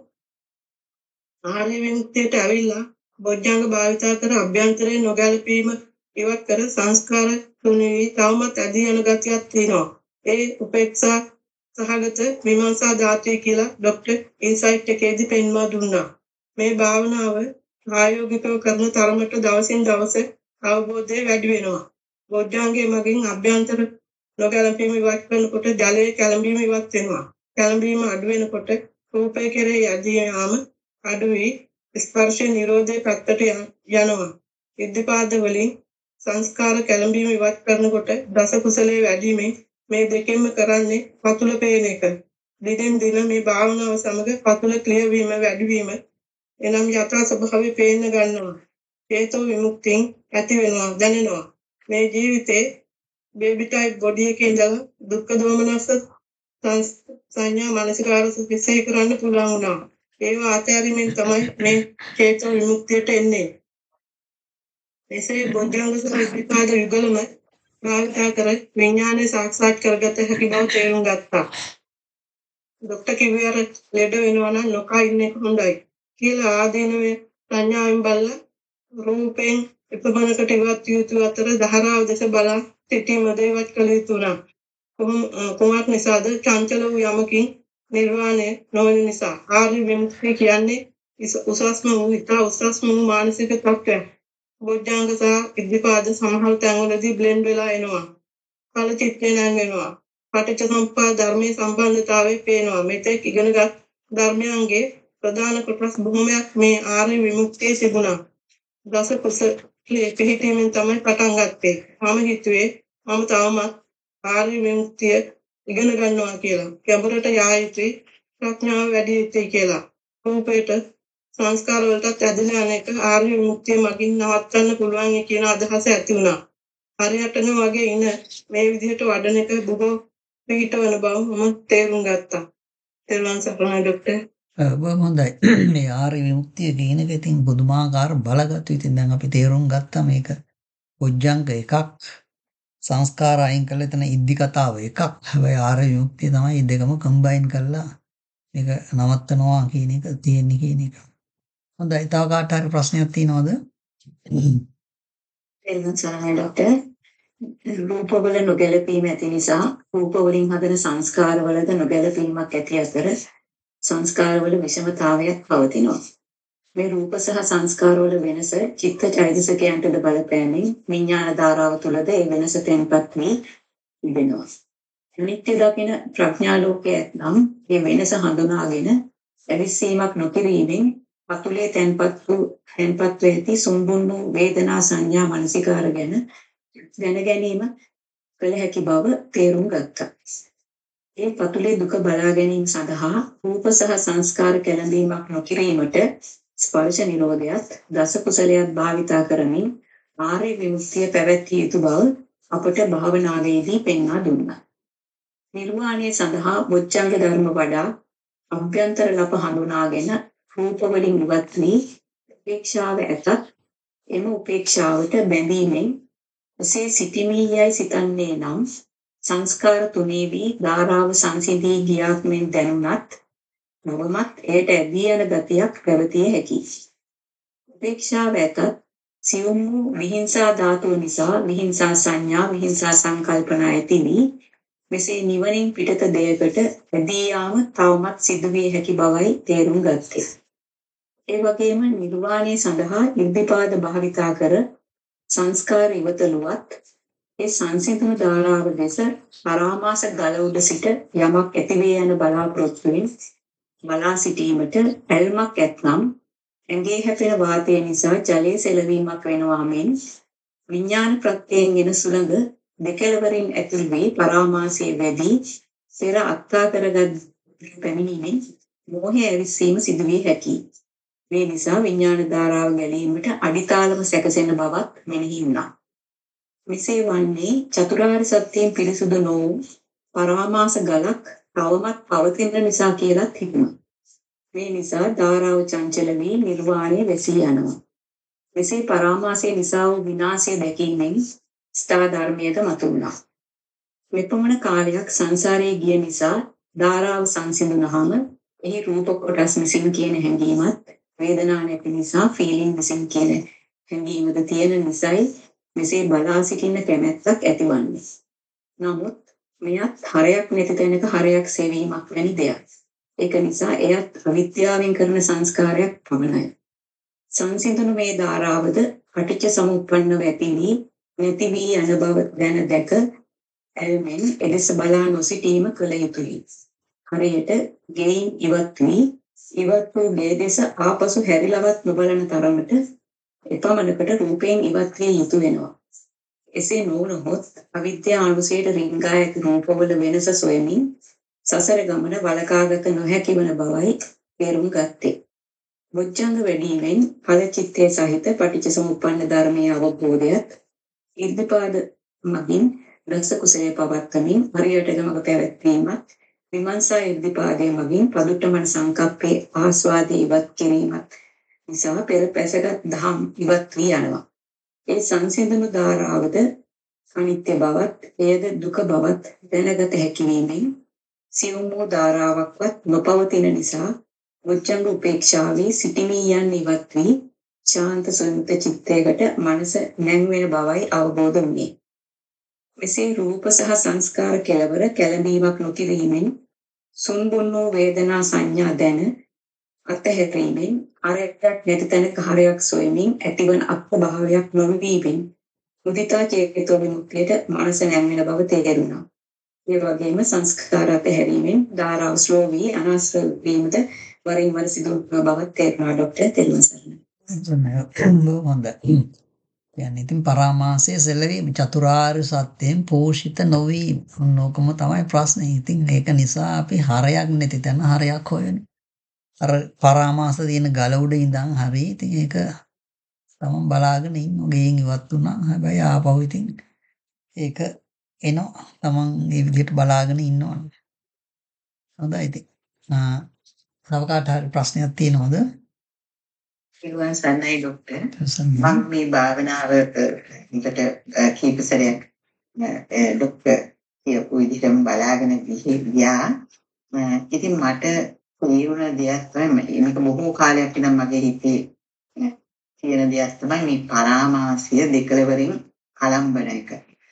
ආර්ය විමුක්තියට ඇවිල්ලා බොජ්ජංග භාවිතා කර අභ්‍යන්තරයේ නොගැලපීම ඉවත් කර සංස්කාර තුනී තවමත් ඇදී යන ගතියක් තියෙනවා. ඒ උපේක්ෂා සහගත විමර්ශා ධාතුයි කියලා ડોક્ટર ඉන්සයිට් එකේදී පෙන්වා දුන්නා. මේ භාවනාව ප්‍රායෝගිකව කරන තරමට දවසින් දවස අවබෝධය වැඩි වෙනවා. බොජ්ජංගයේ මගින් අභ්‍යන්තර නොගැලපීම ඉවත් කරනකොට ජලයේ කැළඹීම ඉවත් වෙනවා. කැළඹීම අඩු වෙනකොට රූපය කෙරෙහි යදී යාම අඩු වී ස්පර්ශ නිරෝධයේ පැත්තට යනවා. ඉද්ධිපාද වලින් සංස්කාර කැළඹීම ඉවත් කරනකොට දස කුසලයේ වැඩිමෙන් මේ දෙකෙන්ම කරන්නේ පතුල පේන එක. දිනෙන් දින මේ භාවනාව සමග පතුල ක්ලියර් වීම වැඩි වීම එනම් යථා ස්වභාවය පේන්න ගන්නවා. හේතෝ විමුක්තියෙන් ඇති වෙනවා දැනෙනවා. මේ ජීවිතේ බේබි ටයිප් බොඩි එකේ ඉඳලා දුක්ඛ දෝමනස්ස සංඥා මානසිකාර සුඛසේ කරන්න පුළුවන් වුණා. ඒවා අතහැරීමෙන් තමයි මේ හේතෝ විමුක්තියට එන්නේ. එසේ බොජ්ජංග සහ ඉද්ධිපාද යුගලම භාවිතා කර විඥානය සාක්ෂාත් කරගත හැකි බව තේරුම් ගත්තා. ડોක්ටර් කිව්වේ අර ලෙඩ වෙනවා නම් නොකා ඉන්න එක හොඳයි කියලා ආදීනවේ සංඥාවෙන් බලලා රූපෙන් එපමණකට ඉවත් යුතු අතර ධාරාව දෙස බලා සිටීමද ඉවත් කළ යුතු නම් කොහොමත් නිසාද චංචල වූ යමකින් නිර්වාණය නොවන නිසා ආර්ය විමුක්තිය කියන්නේ උසස්ම වූ ඉතා උසස්ම වූ මානසික තත්ත්වයක්. බොජ්ජංග සහ ඉද්ධිපාද සමහර තැන්වලදී බ්ලෙන්ඩ් වෙලා එනවා. කල චිත්තේ නැංගෙනවා. පටිච්ච සමුප්පාද ධර්මයේ සම්බන්ධතාවය පේනවා. මෙතෙක් ඉගෙනගත් ධර්මයන්ගේ ප්‍රධාන කොටස් බොහොමයක් මේ ආර්ය විමුක්තියේ තිබුණා. දස කුසලයේ පිහිටීමෙන් තමයි පටන් ගත්තේ. මම හිතුවේ මම තවමත් ආර්ය විමුක්තිය ඉගෙන ගන්නවා කියලා. කැඹරට යා යුතුයි, ප්‍රඥාව වැඩි යුතුයි කියලා. රූපේට සංස්කාර වලට ඇදලා යන එක ආර්ය විමුක්තිය මගින් නවත්තන්න පුළුවන් කියන අදහස ඇති වුණා. හරියටම වගේ ඉන මේ විදිහට වඩන එක බොහෝ පිටවන බව මම තේරුම් ගත්තා. තේරුම් සපනා ડોක්ටර්. බොහොම හොඳයි. මේ ආර්ය විමුක්තිය කියන එක ඉතින් බුදුමාකාර බලගත්තු. ඉතින් දැන් අපි තේරුම් ගත්තා මේක බොජ්ජංග එකක්, සංස්කාර අයින් කළා එතන ඉද්ධි කතාව එකක්. හැබැයි ආර්ය විමුක්තිය තමයි මේ දෙකම කම්බයින් කරලා මේක නවත්තනවා කියන එක තියෙන්නේ කියන එක. හොඳයි. තව කාට හරි ප්‍රශ්නයක් තියෙනවද? එන්න සරණයි ડોක්ටර්. රූපවල නොගැලපීම ඇති නිසා රූප වලින් හදන සංස්කාරවලද නොගැලපීමක් ඇති අතර සංස්කාරවල විෂමතාවයක් පවතිනවා. මේ රූප සහ සංස්කාරවල වෙනස චිත්ත චෛතසිකයන්ටද බලපෑමෙන් විඥාන ධාරාව තුළද ඒ වෙනස තැන්පත් වී තිබෙනවා. නිත්‍ය දකින ප්‍රඥා ලෝකයේ නම් මේ වෙනස හඳුනාගෙන ඇවිස්සීමක් නොකිරීමෙන් පතුලේ තැන්පත් වූ තැන්පත් වෙති සුම්බුන් වූ වේදනා සංඥා මනසිකාර ගැන දැන ගැනීම කළ හැකි බව තේරුම් ගත්තා. ඒ පතුලේ දුක බලා ගැනීම සඳහා රූප සහ සංස්කාර කැළඹීමක් නොකිරීමට ස්පර්ශ නිරෝධයත් දස කුසලයක් භාවිතා කරමින් ආර්ය විමුක්තිය පැවැත්විය යුතු බව අපට භාවනාවේදී පෙන්වා දුන්නා. නිර්වාණය සඳහා බොජ්ජංග ධර්ම වඩා අභ්‍යන්තර ලප හඳුනාගෙන රූප වලින් ඉවත් වී උපේක්ෂාව ඇතත් එම උපේක්ෂාවට බැඳීමෙන් එසේ සිටිමීයයි සිතන්නේ නම් සංස්කාර තුනේ වී ධාරාව සංසිඳී ගියාක් මෙන් දැනුණත් නවමත් එයට ඇදී යන ගතියක් පැවතිය හැකියි. උපේක්ෂාව ඇතත් සියුම් වූ විහිංසා ධාතුව නිසා විහිංසා සංඥා විහිංසා සංකල්පනා ඇති වී මෙසේ නිවනින් පිටත දෙයකට ඇදී යාම තවමත් සිදුවිය හැකි බවයි තේරුම් ගත්තේ. ඒ වගේම නිර්වාණය සඳහා ඉර්ධිපාද භාවිතා කර සංස්කාර ඉවතලුවත් ඒ සංසිඳුණු ධාරාව දෙස පරාමාස ගල උඩ සිට යමක් ඇතිවේ යන බලාපොරොත්තුවෙන් බලා සිටීමට ඇල්මක් ඇත්නම් ඇඟේ හැපෙන වාතය නිසා ජලයේ සෙලවීමක් වෙනවා මෙන් විඥාන ප්‍රත්‍යයෙන් එන සුළඟ දෙකලවරින් ඇතුල් වී පරාමාසයේ වැඩි පෙර අත්තා කරගත් පැමිණීමෙන් මෝහය ඇවිස්සීම සිදුවිය හැකියි. මේ නිසා විඥාන ධාරාව ගැලීමට අඩිතාලම සැකසෙන බවත් මෙනෙහි වුණා. මෙසේ වන්නේ චතුරාර්ය සත්‍යයෙන් පිරිසුදු නොවූ පරාමාස ගලක් තවමත් පවතින නිසා කියලාත් හිතුණා. මේ නිසා ධාරාව චංචල වී නිර්වාණය වැසී යනවා. මෙසේ පරාමාසයේ නිසා වූ විනාශය දැකීමෙන් ස්ථා ධර්මයේද මතුවුණා. මෙපමණ කාලයක් සංසාරයේ ගිය නිසා ධාරාව සංසිඳුනහම එහි රූප කොටස් මිසින් කියන හැඟීමත් වේදනා නැති නිසා ෆීලිං මිසින් කියන හැඟීමද තියෙන නිසායි මෙසේ බලා සිටින්න කැමැත්තක් ඇතිවන්නේ. නමුත් මෙයත් හරයක් නැති තැනක හරයක් සෙවීමක් වැනි දෙයක්. ඒක නිසා එයත් අවිද්‍යාවෙන් කරන සංස්කාරයක් පමණයි. සංසිඳුණු මේ ධාරාවද පටිච්ච සමුප්පන්නව ඇති වී නැති වී යන බව දැන දැක ඇල්මෙන් එලෙස බලා නොසිටීම කළ යුතුයි. හරියට ගෙයින් ඉවත් වී ඉවත් වූ ගේ දෙස ආපසු හැරිලවත් නොබලන තරමට එපමණකට රූපයෙන් ඉවත් විය යුතු වෙනවා. එසේ නොවුනහොත් අවිද්‍යා අනුසයට රිංගා ඇති රූපවල වෙනස සොයමින් සසර ගමන වළකාගත නොහැකි වන බවයි තේරුම් ගත්තේ. බොජ්ජංග වැඩිමෙන් ඵලචිත්තයේ සහිත පටිච්චසමුප්පන්න ධර්මයේ අවබෝධයත් ඉර්ධිපාද මගින් රස කුසලයේ පවත්තමින් හරියට ගමක පැවැත්වීමත් විමර්ශා ඉර්ධිපාදයේ මගින් පදුට්ටමන සංකප්පේ ආස්වාදී ඉවත් කිරීමත් නිසා පෙර පැසගත් දහම් ඉවත් වී යනවා. ඒ සංසිඳුණු ධාරාවද අනිත්‍ය බවත් එයද දුක බවත් දැනගත හැකි වීමෙන් සියුම් වූ ධාරාවක්වත් නොපවතින නිසා බොජ්ජංග උපේක්ෂාවේ සිටිමී යන්න ඉවත් වී ශාන්ත සුන්ත චිත්තයකට මනස නැංවෙන බවයි අවබෝධ වුණේ. මෙසේ රූප සහ සංස්කාර කෙලවර කැළඹීමක් නොකිරීමෙන් සුන්බුන් වූ වේදනා සංඥා දැන අතහැරීමෙන් අරයක් නැති තැනක හරයක් සොයමින් ඇතිවන අත්භාවයක් නොවීමෙන් මුදිතා චේතෝ විමුක්තියට මනස නැංවෙන බව තේරුණා. ඒ වගේම සංස්කාර අතහැරීමෙන් ධාරාව ස්ලෝ වී අනාශ්‍රව වීමද වරින් වර සිදු වන බව තේරුණා. ડોක්ටර් තෙරුවන් සරණයි. හොඳයි. කියන්නේ ඉතින් පරාමාසයේ සෙලවීම චතුරාර්ය සත්‍යයෙන් පෝෂිත නොවීම නෝකම තමයි ප්‍රශ්නේ. ඉතින් ඒක නිසා අපි හරයක් නැති තැන හරයක් හොයන්නේ. අර පරාමාස දින ගල උඩ ඉඳන් හරි ඉතින් ඒක තමන් බලාගෙන ඉන්න ගෙයින් ඉවත් වුණා. හැබැයි ආපහු ඉතින් ඒක එනවා. තමන් මේ විදිහට බලාගෙන ඉන්නවා. හොඳයි ඉතින්. තව කාට හරි ප්‍රශ්නයක් තියෙනවද? පිරුවන් සන්නයි ડોක්ටර්. මම මේ භාවනාව විකට කීප සැරයක් ડોක්ටර් කියපු විදිහටම බලාගෙන ගියා. ඉතින් මට තේරුණ දෙයක් තමයි මේක බොහෝ කාලයක් ඉඳන් මගේ හිතේ තියෙන දෙයක් තමයි මේ පරාමාසය දෙකලවරින් කලම්බන එක.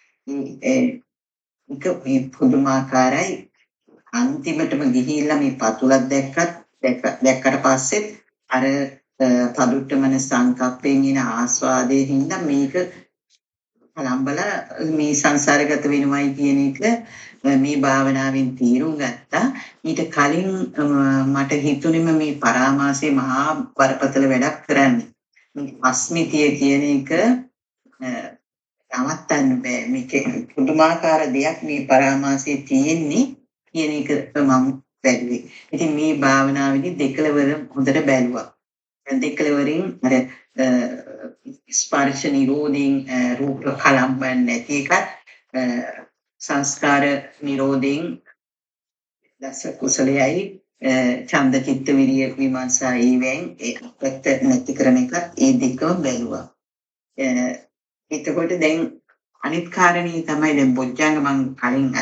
ඒක මේ පුදුමාකාරයි. අන්තිමටම ගිහිල්ලා මේ පතුලක් දැක්කත් දැක්කට පස්සේ අර පදුට්ටමන සංකප්පයෙන් එන ආස්වාදයෙන් හින්දා මේක කලම්බල මේ සංසාරගත වෙනවයි කියන එක මේ භාවනාවෙන් තීරුම් ගත්තා. ඊට කලින් මට හිතුණෙම මේ පරාමාසයේ මහා බරපතල වැඩක් කරන්න. මේ අස්මිතිය කියන එක නවත්තන්න බෑ. මේක පුදුමාකාර දෙයක් මේ පරාමාසයේ තියෙන්නේ කියන එක මම බැලුවේ. ඉතින් මේ භාවනාවේදී දෙකලවර හොඳට බැලුවා. දෙකලවරින් අර ස්පර්ශ නිරෝධයෙන් රූප කලම්බන්නේ නැති එකත් සංස්කාර නිරෝධයෙන් දස කුසලයයි ඡන්ද චිත්ත විරිය විමර්ශා ඊවෙන් ඒ අපත්ත නැති කරන එකත් ඒ දෙකම බැලුවා. එතකොට දැන් අනිත් කාරණේ තමයි දැන් බොජ්ජංග මං කලින් අර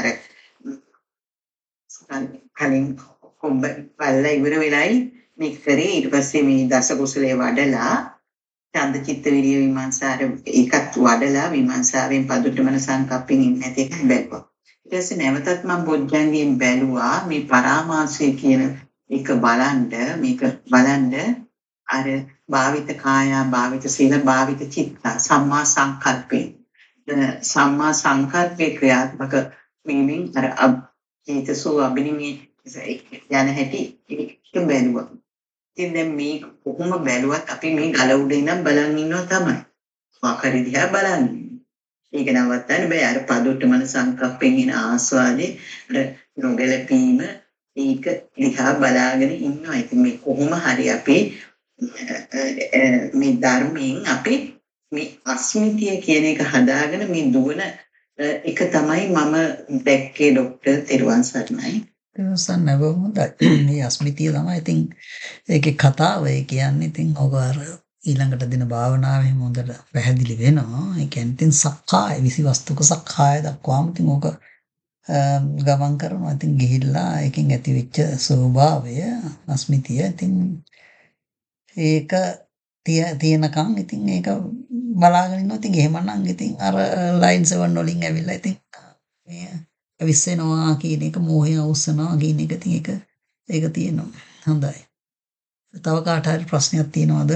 කලින් කොම්බ බලලා ඉවර වෙලයි මේ කරේ. ඊට පස්සේ මේ දස කුසලයේ වඩලා ඡන්ද චිත්ත විරිය විමර්ශාර ඒකත් වඩලා විමර්ශාවෙන් පදුට්ටමන සංකප්පෙන් ඉන්නේ නැති එක බැලුවා. ඊට පස්සේ නැවතත් මම බොජ්ජංගයෙන් බැලුවා මේ පරාමාසය කියන එක බලන්න මේක බලන්න අර භාවිත කාය භාවිත සීල භාවිත චිත්ත සම්මා සංකල්පේ සම්මා සංකල්පේ ක්‍රියාත්මක වීමෙන් අර චේතසෝ අබිනිමේ යන හැටි ඒක බැලුවා. ඉතින් දැන් මේ කොහොම බැලුවත් අපි මේ ගල උඩ ඉඳන් බලන් ඉන්නවා තමයි. මාකරි දිහා බලන්නේ. ඒක නවත්තන්න බෑ. අර පදුට්ටමන සංකප්පෙන් එන ආස්වාදේ අර නොගැලපීම ඒක දිහා බලාගෙන ඉන්නවා. ඉතින් මේ කොහොම හරි අපි මේ ධර්මයෙන් අපි මේ අස්මිතිය කියන එක හදාගෙන මේ දුවන එක තමයි මම දැක්කේ ડોක්ටර් තෙරුවන් සරණයි. තෙරුවන් නැව හොඳයි. මේ අස්මිතිය තමයි ඉතින් ඒකේ කතාව. ඒ කියන්නේ ඉතින් ඔබ අර ඊළඟට දින භාවනාවේ හොඳට පැහැදිලි වෙනවා. ඒ කියන්නේ ඉතින් සක්කාය විසිවස්තුක සක්කාය දක්වාම ඉතින් ඕක ගමන් කරනවා. ඉතින් ගිහිල්ලා ඒකෙන් ඇතිවෙච්ච ස්වභාවය අස්මිතිය ඉතින් ඒක තියෙනකන් ඉතින් ඒක බලාගෙන ඉන්නවා. ඉතින් එහෙමනම් ඉතින් අර ලයින් සෙවන් වලින් ඇවිල්ලා ඉතින් මේ විශ්වෙනවා කියන එක මෝහය අවසනවා කියන එක ඉතින් ඒක ඒක තියෙනවා. හොඳයි. තව කාට හරි ප්‍රශ්නයක් තියෙනවද?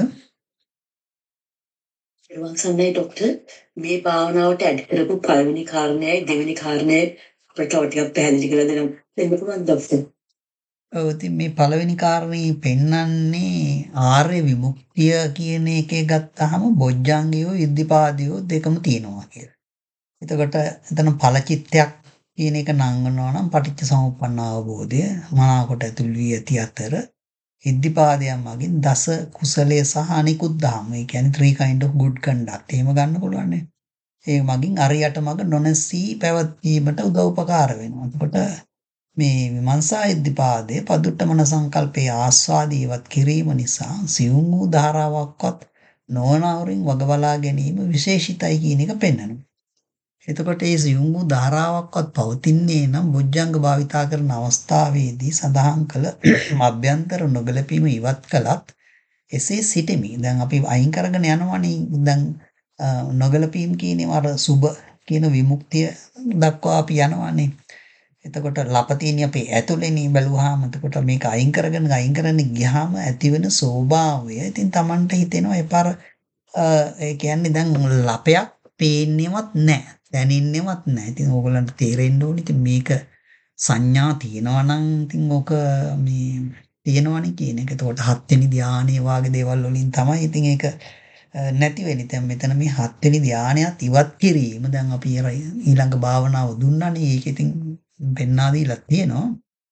ඊළඟ සම්මේ ડોක්ටර් මේ භාවනාවට ඇඩ් කරපු පළවෙනි කාරණයයි දෙවෙනි කාරණයයි අපිට ටිකක් පැහැදිලි කරලා දෙන්න දෙන්න පුළුවන් ડોක්ටර්? ඔව් ඉතින් මේ පළවෙනි කාරණේ පෙන්වන්නේ ආර්ය විමුක්තිය කියන එකේ ගත්තාම බොජ්ජංගයෝ ඉද්ධිපාදයෝ දෙකම තියෙනවා කියලා. එතකොට එතන ඵලචිත්තයක් කියන එක නංගනවා නම් පටිච්ච සමුප්පන්න අවබෝධය මනාවකට ඇතුල් වී ඇති අතර ඉද්ධිපාදයන් මගින් දස කුසලයේ සහ අනිකුත් ධර්ම. ඒ කියන්නේ three kind of good conduct. එහෙම ගන්න පුළුවන් නේ. ඒ මගින් අරියට මග නොනැසී පැවැත්වීමට උදව් උපකාර වෙනවා. එතකොට මේ විමර්ශා ඉද්ධිපාදයේ පදුට්ටමන සංකල්පයේ ආස්වාදීවත් කිරීම නිසා සියුම් වූ ධාරාවක්වත් නොවනවරින් වගබලා ගැනීම විශේෂිතයි කියන එක පෙන්වනවා. එතකොට මේ සියුම් වූ ධාරාවක්වත් පවතින්නේ නම් බොජ්ජංග භාවිතා කරන අවස්ථාවේදී සඳහන් කළ මභ්‍යන්තර නොගැලපීම ඉවත් කළත් එසේ සිටෙමි. දැන් අපි අයින් කරගෙන යනවනේ. දැන් නොගැලපීම් කියන්නේ අර සුබ කියන විමුක්තිය දක්වා අපි යනවනේ. එතකොට ලපතිනිය අපේ ඇතුළේනේ බැලුවාම එතකොට මේක අයින් කරගෙන අයින් කරන්න ගියාම ඇතිවෙන ස්වභාවය ඉතින් Tamanට හිතෙනවා එපාර ඒ කියන්නේ දැන් ලපයක් පේන්නේවත් නැහැ. දැනෙන්නේවත් නැහැ. ඉතින් ඕගොල්ලන්ට තේරෙන්න ඕනේ ඉතින් මේක සංඥා තියෙනවා නම් ඉතින් ඕක මේ තියෙනවනේ කියන එක. එතකොට හත්වෙනි ධානයේ වාගේ දේවල් වලින් තමයි ඉතින් ඒක නැති වෙන්නේ. දැන් මෙතන මේ හත්වෙනි ධානයත් ඉවත් කිරීම දැන් අපි ඊළඟ භාවනාව දුන්නානේ. ඒක ඉතින් පෙන්වා දීලා තියෙනවා.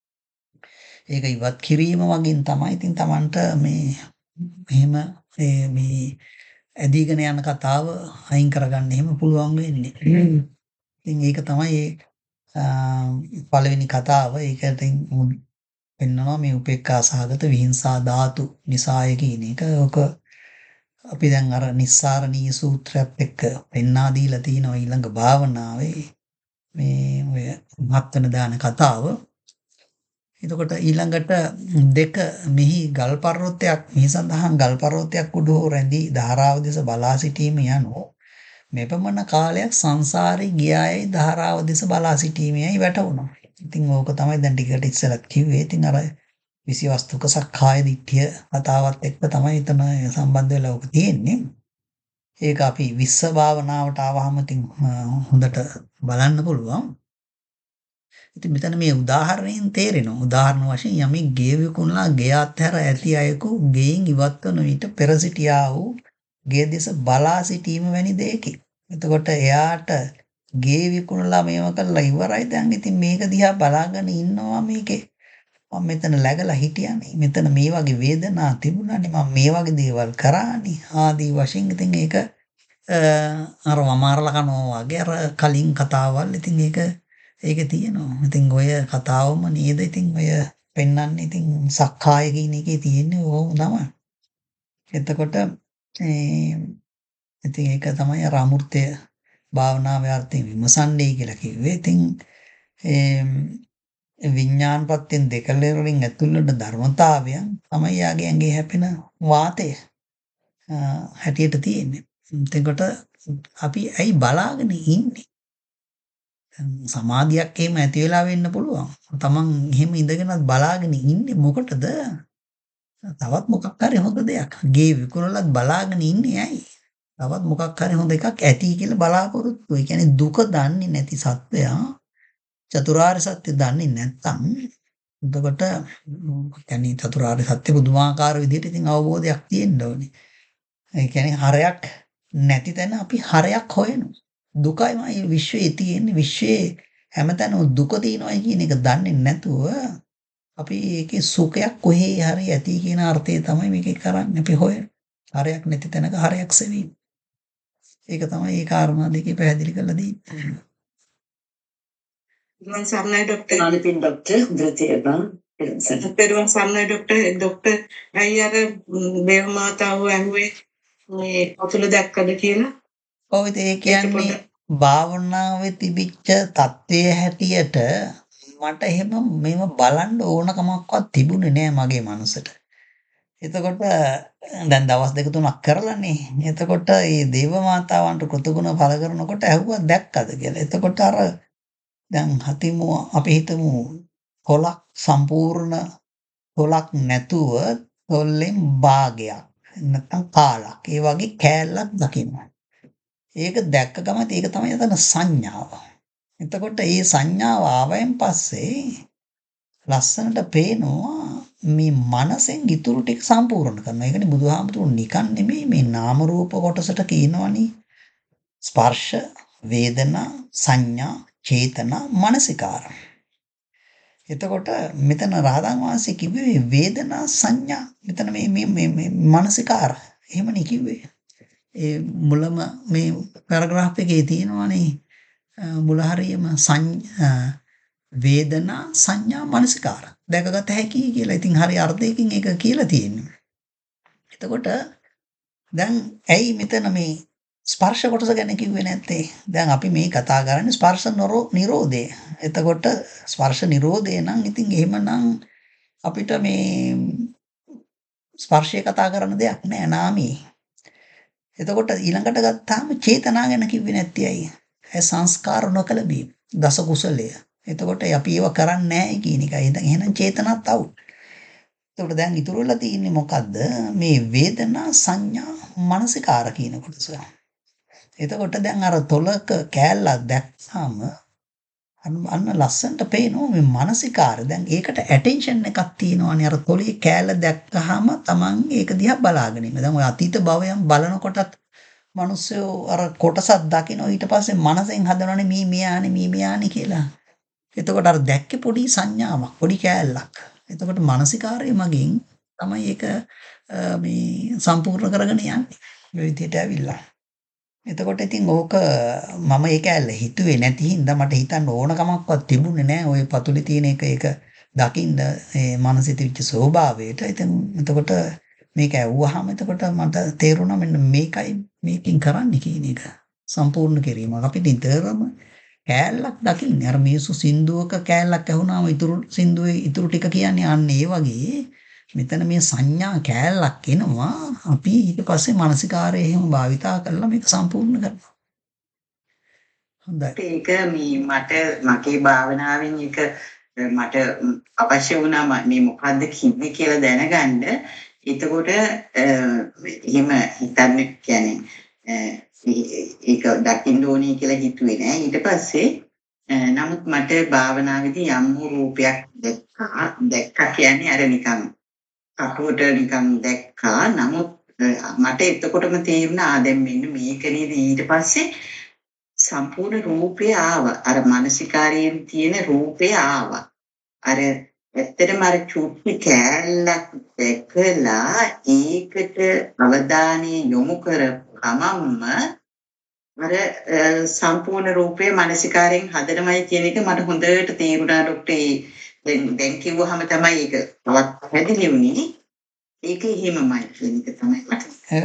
ඒක ඉවත් කිරීම වගේ තමයි ඉතින් Tamanට මේ එහෙම මේ ඇදීගෙන යන කතාව අයින් කරගන්න එහෙම පුළුවන් වෙන්නේ. ඉතින් ඒක තමයි පළවෙනි කතාව. ඒකට පෙන්වනවා මේ උපේක්ඛා සහගත විහිංසා ධාතු නිසාය කියන එක. ඔක අපි දැන් අර නිස්සාරණීය සූත්‍රයත් එක්ක පෙන්වා දීලා තියෙනවා ඊළඟ භාවනාවේ මේ ඔය මහත්වන දාන කතාව. එතකොට ඊළඟට දෙක මෙහි ගල් පර්වතයක් මෙහි සඳහන් ගල් පර්වතයක් උඩ හෝ රැඳී ධාරාව දෙස බලා සිටීම යනෝ මෙපමණ කාලයක් සංසාරේ ගියායයි ධාරාව දෙස බලා සිටීමයි වැටුණා. ඉතින් ඕක තමයි දැන් ටිකට ඉස්සෙල්ලත් කිව්වේ. ඉතින් අර විසිවස්තුක සක්කාය දිට්ඨිය කතාවත් එක්ක තමයි එතන සම්බන්ධ වෙලා ඔක තියෙන්නේ. ඒක අපි විස්ස භාවනාවට ආවහම ඉතින් හොඳට බලන්න පුළුවන්. ඉතින් මෙතන මේ උදාහරණයෙන් තේරෙනවා. උදාහරණ වශයෙන් යමෙක් ගේ විකුණලා ගේ අත්හැර ඇති අයෙකු ගෙයින් ඉවත් වන විට පෙර සිටියා වූ ගේ දෙස බලා සිටීම වැනි දෙයකි. එතකොට එයාට ගේ විකුණලා මේව කරලා ඉවරයි. දැන් ඉතින් මේක දිහා බලාගෙන ඉන්නවා මේකේ. මම මෙතන läගලා හිටියානේ. මෙතන මේ වගේ වේදනා තිබුණානේ. මම මේ වගේ දේවල් කරානේ. ආදී වශයෙන් ඉතින් ඒක අර වමාරලා කනවා වගේ අර කලින් කතාවල් ඉතින් ඒක ඒක තියෙනවා. ඉතින් ඔය කතාවම නේද ඉතින් ඔය පෙන්වන්නේ ඉතින් සක්කාය කියන එකේ තියෙන්නේ ඕම තමයි. එතකොට ඉතින් ඒක තමයි අර අමෘතය භාවනාවේ අර්ථයෙන් විමසන්නේ කියලා කිව්වේ. ඉතින් විඥානපත්‍යෙන් දෙකලෙරින් ඇතුල් වෙන ධර්මතාවයන් තමයි යාගේ ඇඟේ හැපෙන වාතය හැටියට තියෙන්නේ. එතකොට අපි ඇයි බලාගෙන ඉන්නේ? සමාධියක් එහෙම ඇති වෙලා වෙන්න පුළුවන්. තමන් එහෙම ඉඳගෙනත් බලාගෙන ඉන්නේ මොකටද? තවත් මොකක් හරි හොඳ දෙයක්. ගේ විකුණලත් බලාගෙන ඉන්නේ ඇයි? තවත් මොකක් හරි හොඳ එකක් ඇති කියලා බලාපොරොත්තු. ඒ කියන්නේ දුක දන්නේ නැති සත්වයා චතුරාර්ය සත්‍ය දන්නේ නැත්නම් එතකොට يعني චතුරාර්ය සත්‍ය බුදුමාකාර විදිහට ඉතින් අවබෝධයක් තියෙන්න ඕනේ. ඒ කියන්නේ හරයක් නැති තැන අපි හරයක් හොයනවා. දුකයි විශ්වයේ තියෙන්නේ. විශ්වයේ හැමතැනම දුක තියෙනවා කියන එක දන්නේ නැතුව අපි ඒකේ සුඛයක් කොහේ හරි ඇති කියන අර්ථය තමයි මේකේ කරන්නේ. අපි හොයන හරයක් නැති තැනක හරයක් සෙවීම. ඒක තමයි ඒ කාරණා දෙකේ පැහැදිලි කරලා දෙන්නේ. Peruan Sarnai Doctor. නාලිපින් ડોක්ටර් හොඳටේබන් Peruan Sarnai Doctor Doctor ඇයි අර දේව මාතාව ඇහුවේ මේ අතුල දැක්කද කියලා? ඔව් ඒ කියන්නේ භාවනාවේ තිබිච්ච தත්වයේ හැටියට මට එහෙම මේව බලන්න ඕනකමක්වත් තිබුණේ නෑ මගේ මනසට. එතකොට දැන් දවස් දෙක තුනක් කරලානේ. එතකොට මේ දේව මාතාවන්ට කෘතගුණ පළ කරනකොට ඇහුවා දැක්කද කියලා. එතකොට අර දැන් හතිමු අපි හිතමු කොලක් සම්පූර්ණ කොලක් නැතුව කොල්ලෙන් භාගයක් නැත්නම් කාලක් ඒ වගේ කෑල්ලක් දකින්න. ඒක දැක්ක ගමන් ඒක තමයි අතන සංඥාව. එතකොට මේ සංඥාව ආවයින් පස්සේ ලස්සනට පේනවා මේ මනසෙන් ඉතුරු ටික සම්පූර්ණ කරනවා. ඒ කියන්නේ බුදුහාමුදුරුවෝ නිකන් නෙමෙයි මේ නාම රූප කොටසට කියනවනේ ස්පර්ශ, වේදනා, සංඥා, චේතනා, මනසිකාර. එතකොට මෙතන රහතන් වහන්සේ කිව්වේ වේදනා සංඥා. මෙතන මේ මේ මේ මනසිකාර. එහෙමනේ කිව්වේ. ඒ මුලම මේ පැරග්‍රාෆ් එකේ තියෙනවානේ මුල හරියම වේදනා සංඥා මනසිකාර දැකගත හැකි කියලා. ඉතින් හරි අර්ථයකින් ඒක කියලා තියෙනවා. එතකොට දැන් ඇයි මෙතන මේ ස්පර්ශ කොටස ගැන කිව්වේ නැත්තේ? දැන් අපි මේ කතා කරන්නේ ස්පර්ශ නිරෝධය. එතකොට ස්පර්ශ නිරෝධය නම් ඉතින් එහෙමනම් අපිට මේ ස්පර්ශය කතා කරන දෙයක් නෑ නාමී. එතකොට ඊළඟට ගත්තාම චේතනා ගැන කිව්වේ නැත්තේ ඇයි? ඒ සංස්කාර නොකළ බීම දස කුසලය. එතකොට අපි ඒව කරන්නේ නැහැ කියන එකයි. දැන් එහෙනම් චේතනාත් අවුල්. එතකොට දැන් ඉතුරු වෙලා තියෙන්නේ මොකද්ද? මේ වේදනා සංඥා මනසිකාර කියන කොටස. එතකොට දැන් අර තොලක කෑල්ලක් දැක්සම අන්න ලස්සනට පේනවා මේ මනසිකාර. දැන් ඒකට ඇටෙන්ෂන් එකක් තියෙනවානේ. අර තොලේ කෑල්ල දැක්කහම Taman ඒක දිහා බලාගෙන ඉන්න. දැන් ඔය අතීත භවයන් බලනකොටත් මිනිස්සු අර කොටසක් දකින්න ඊට පස්සේ මනසෙන් හදනවනේ මේ මෙයානේ මේ මෙයානේ කියලා. එතකොට අර දැක්කේ පොඩි සංඥාවක්, පොඩි කෑල්ලක්. එතකොට මානසිකාරය මගින් තමයි ඒක මේ සම්පූර්ණ කරගෙන යන්නේ. මේ විදිහට ඇවිල්ලා. එතකොට ඉතින් ඕක මම ඒ කෑල්ල හිතුවේ නැති හින්දා මට හිතන්න ඕන කමක්වත් තිබුණේ නැහැ. ওই පතුලේ තියෙන එක ඒක දකින්න ඒ මනසේ තිබිච්ච ස්වභාවයට. ඉතින් එතකොට මේක ඇහුවාම එතකොට මට තේරුණා මෙන්න මේකයි මේකෙන් කරන්නේ කියන එක. සම්පූර්ණ කිරීම. අපි නිතරම කෑල්ලක් දකින්නේ. අර මිනිස්සු සින්දුවක කෑල්ලක් ඇහුණාම ඉතුරු සින්දුවේ ඉතුරු ටික කියන්නේ අන්න ඒ වගේ මෙතන මේ සංඥා කෑල්ලක් එනවා. අපි ඊට පස්සේ මානසිකාරය එහෙම භාවිතා කරලා මේක සම්පූර්ණ කරනවා. හොඳයි. ඒක මේ මට මගේ භාවනාවෙන් එක මට අවශ්‍ය වුණා මේ මොකද්ද කිව්වේ කියලා දැනගන්න. එතකොට එහෙම හිතන්න කියන්නේ ඒක දකින්න ඕනේ කියලා හිතුවේ නෑ. ඊට පස්සේ නමුත් මට භාවනාවේදී යම් රූපයක් දැක්කා. දැක්කා කියන්නේ අර නිකන් කටුවට නිකන් දැක්කා. නමුත් මට එතකොටම තේරුණා ආ දැන් මෙන්න මේක නේද. ඊට පස්සේ සම්පූර්ණ රූපය ආවා. අර මානසිකාරයෙන් තියෙන රූපය ආවා. අර ඇත්තටම අර චුට්ටි කෑල්ලක් දැකලා ඒකට අවධානය යොමු කරපමම අර සම්පූර්ණ රූපේ මානසිකාරයෙන් හදනමයි කියන එක මට හොඳට තේරුණා ડોක්ටර්. දැන් දැන් කිව්වහම තමයි ඒක තවත් පැහැදිලි වුණේ. ඒක එහෙමමයි කියන එක තමයි මට.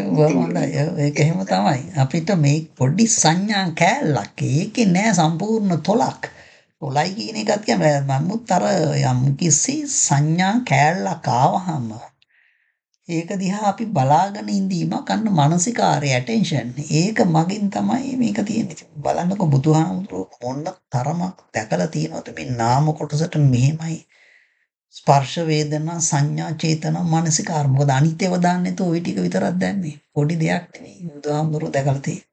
ඒක එහෙම තමයි. අපිට මේ පොඩි සංඥා කෑල්ලක් ඒකේ නෑ සම්පූර්ණ තොලක්. තොලයි කියන එකත් කියන්නේ මමුත් අර යම් කිසි සංඥා කෑල්ලක් ආවහම ඒක දිහා අපි බලාගෙන ඉඳීමක් අන්න මානසිකාරය ඇටෙන්ෂන්. ඒක මගින් තමයි මේක තියෙන්නේ. බලන්නකො බුදුහාමුදුරුවෝ මොන තරමක් දැකලා තියෙනවද මේ නාම කොටසට මෙහෙමයි ස්පර්ශ වේදනා සංඥා චේතනා මානසිකාර. මොකද අනිත්‍යව දාන්නේ તો ওই ටික විතරක් දැන්නේ. පොඩි දෙයක් නෙවෙයි බුදුහාමුදුරුවෝ දැකලා තියෙන්නේ.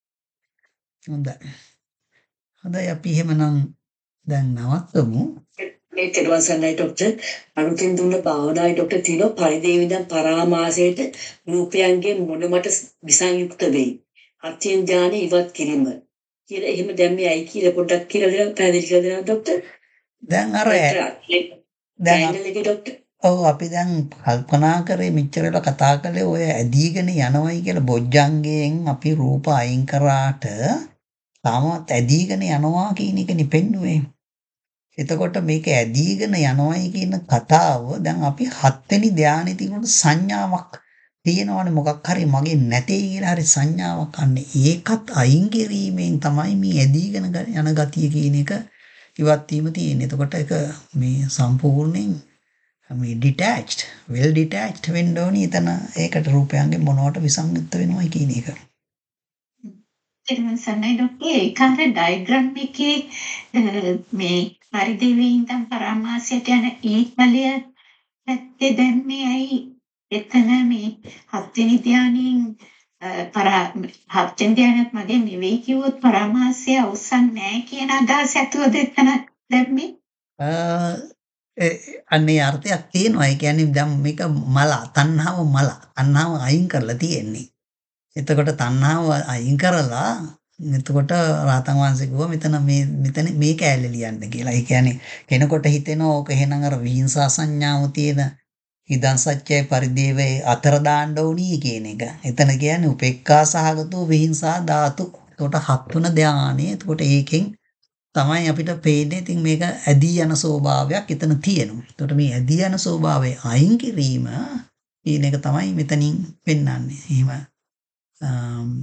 හොඳයි. හොඳයි අපි එහෙමනම් දැන් නවත්තමු. මේ කෙරුවසන්නයි ડોක්ටර් අනුකින් දුන්න භාවනායි ડોක්ටර් තිනෝ පරිදේවිදන් පරාමාසයට රූපයන්ගේ මොනමට විසංයුක්ත වෙයි. අත්‍යන් ඥානෙ ඉවත් කිරීම. කියලා එහෙම දැන් මේ අයි කියලා පොඩ්ඩක් කියලා දෙන්න පැහැදිලි කරලා දෙන්න ડોක්ටර්. දැන් අර දැන් ડોක්ටර් ඔව් අපි දැන් කල්පනා කරේ මෙච්චර වෙලා කතා කළේ ඔය ඇදීගෙන යනවයි කියලා බොජ්ජංගයෙන් අපි රූප අයින් කරාට තාමත් ඇදීගෙන යනවා කියන එකනේ පෙන්නුවේ. එතකොට මේක ඇදීගෙන යනවයි කියන කතාව දැන් අපි හත්වෙනි ධානයේ තිබුණු සංඥාවක් තියෙනවනේ මොකක් හරි මගේ නැtei කියලා හරි සංඥාවක් අන්නේ ඒකත් අයින් කිරීමෙන් තමයි මේ ඇදීගෙන යන ගතිය කියන එක ඉවත් වීම තියෙන්නේ. එතකොට ඒක මේ සම්පූර්ණයෙන් මේ detached well detached වෙන්න ඕනේ. එතන ඒකට රූපයන්ගේ මොනවට විසංයුක්ත වෙනවයි කියන එක. එතන සන්නයි ડોක්ටර් ඒකාර ඩයග්‍රෑම් එකේ මේ පරිදේවීන්දන් පරාමාසයට යන ඊතලය පැත්තේ දැම්මේ ඇයි එතන මේ හත්වෙනි ධානයෙන් පරා හත්වෙනි ධානයත් මගේ නෙවෙයි කිව්වොත් පරාමාසය අවසන් නැහැ කියන අදහස ඇතුවද එතන දැම්මේ? අන්නේ අර්ථයක් තියෙනවා. ඒ කියන්නේ දැන් මේක මල තණ්හාව මල තණ්හාව අයින් කරලා තියෙන්නේ. එතකොට තණ්හාව අයින් කරලා එතකොට රාතන් වහන්සේ කිව්වා මෙතන මේ මෙතන මේ කෑල්ල ලියන්න කියලා. ඒ කියන්නේ කෙනෙකුට හිතෙනවා ඕක එහෙනම් අර විහිංසා සංඥාව තියෙන ඉදන් සත්‍යයි පරිදේවේ අතර දාන්න ඕනී කියන එක. එතන කියන්නේ උපේක්ඛා සහගතෝ විහිංසා ධාතු. එතකොට හත්වන ධානය. එතකොට ඒකෙන් තමයි අපිට පේන්නේ ඉතින් මේක ඇදී යන ස්වභාවයක් එතන තියෙනවා. එතකොට මේ ඇදී යන ස්වභාවය අයින් කිරීම කියන එක තමයි මෙතනින් පෙන්වන්නේ. එහෙම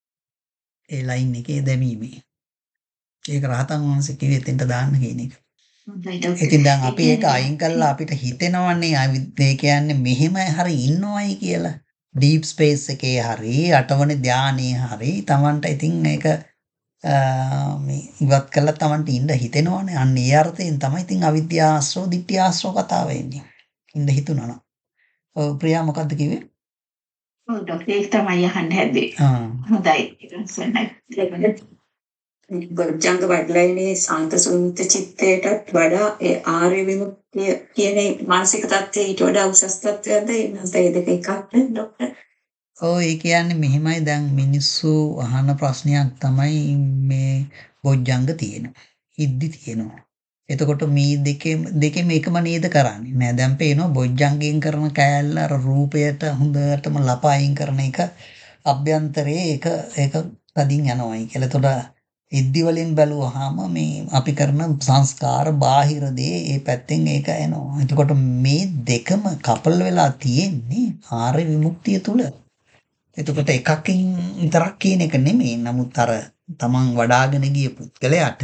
ඒ ලයින් එකේ දැමීමේ. ඒක රහතන් වහන්සේ කිව්වේ එතෙන්ට දාන්න කියන එක. ඉතින් දැන් අපි ඒක අයින් කළා අපිට හිතෙනවන්නේ ඒ කියන්නේ මෙහෙම හරි ඉන්නවයි කියලා. ඩීප් ස්පේස් එකේ හරි අටවන ධානයේ හරි Tamanට ඉතින් ඒක මේ ඉවත් කළා Tamanට ඉන්න හිතෙනවනේ. අන්න ඒ අර්ථයෙන් තමයි ඉතින් අවිද්‍යා ආශ්‍රව, ditthි ආශ්‍රව කතාව එන්නේ. ඉන්න හිතුණා නම්. ඔව් ප්‍රියා මොකද්ද කිව්වේ? ඔව් ડોක්ටර් ඒක තමයි අහන්න හැදුවේ. ආ. හොඳයි. ඊට බොජ්ජංග වඩලයිනේ සාන්තසුන්ත චිත්තයටත් වඩා ඒ ආර්ය විමුක්තිය කියන මානසික தත්ත්වය ඊට වඩා උසස් තත්ත්වයක්ද නැත්නම් ඒ දෙක එකක්ද ડોක්ටර්? ඔව් ඒ කියන්නේ මෙහිමයි දැන් මිනිස්සු අහන ප්‍රශ්නයක් තමයි මේ බොජ්ජංග තියෙනවා. ඉද්දි තියෙනවා. එතකොට මේ දෙකේ දෙකෙම එකම නේද කරන්නේ. නෑ දැන් පේනවා බොජ්ජංගයෙන් කරන කෑල්ල අර රූපයට හොඳටම ලපයින් කරන එක අභ්‍යන්තරයේ ඒක ඒක තදින් යනවායි කියලා. එතකොට ඉද්දි වලින් බැලුවාම මේ අපි කරන සංස්කාර බාහිර දේ ඒ පැත්තෙන් ඒක එනවා. එතකොට මේ දෙකම කපල් වෙලා තියෙන්නේ ආර්ය විමුක්තිය තුල. එතකොට එකකින් විතරක් කියන එක නෙමෙයි. නමුත් අර තමන් වඩාගෙන ගිය පුද්ගලයාට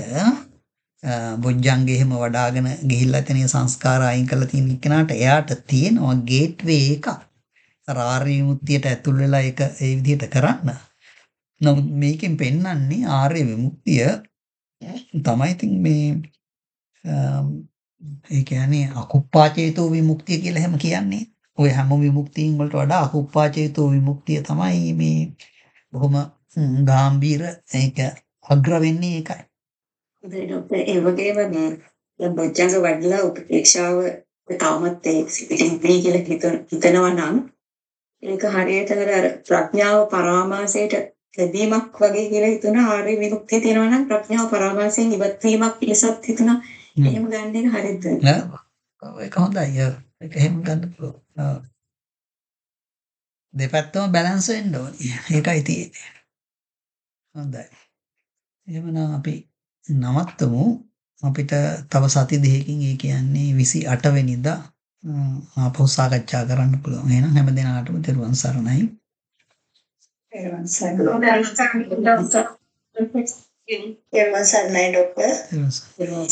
බොජ්ජංගේ එහෙම වඩාගෙන ගිහිල්ලා එතන සංස්කාර අයින් කරලා තියෙන කෙනාට එයාට තියෙනවා ගේට්වේ එකක්. අර ආර්ය විමුක්තියට ඇතුල් වෙලා ඒක ඒ විදිහට කරන්න. නමුත් මේකෙන් පෙන්වන්නේ ආර්ය විමුක්තිය තමයි ඉතින් මේ ඒ කියන්නේ අකුප්පාචේතෝ විමුක්තිය කියලා හැම කියන්නේ. ඔය හැම විමුක්තියින් වලට වඩා අකුප්පාචේතෝ විමුක්තිය තමයි මේ බොහොම ගාම්භීර ඒක අග්‍ර වෙන්නේ ඒකයි. හොඳයි ડોක්ටර්. ඒ වගේම මේ දැන් බොජ්ජංග වඩලා උපේක්ෂාව තවමත් ඒ පිටින් දී කියලා හිතන හිතනවා නම් ඒක හරියට අර ප්‍රඥාව පරාමාසයට කැදීමක් වගේ කියලා හිතන ආර්ය විමුක්තිය තියෙනවා නම් ප්‍රඥාව පරාමාසයෙන් ඉවත් වීමක් පිළිසත් හිතන එහෙම ගන්න එක හරියද? නෑ ඒක හොඳයි. ඒක එහෙම ගන්න පුළුවන්. දෙපැත්තම බැලන්ස් වෙන්න ඕනේ. ඒකයි තියෙන්නේ. හොඳයි. එහෙමනම් අපි නවත්තමු. අපිට තව සති දෙකකින් ඒ කියන්නේ විසි අට වෙනිදා ආපහු සාකච්ඡා කරන්න පුළුවන්. එහෙනම් හැම දිනකටම තෙරුවන් සරණයි. තෙරුවන් සරණයි. තෙරුවන් සරණයි ડોක්ටර්. තෙරුවන් සරණයි.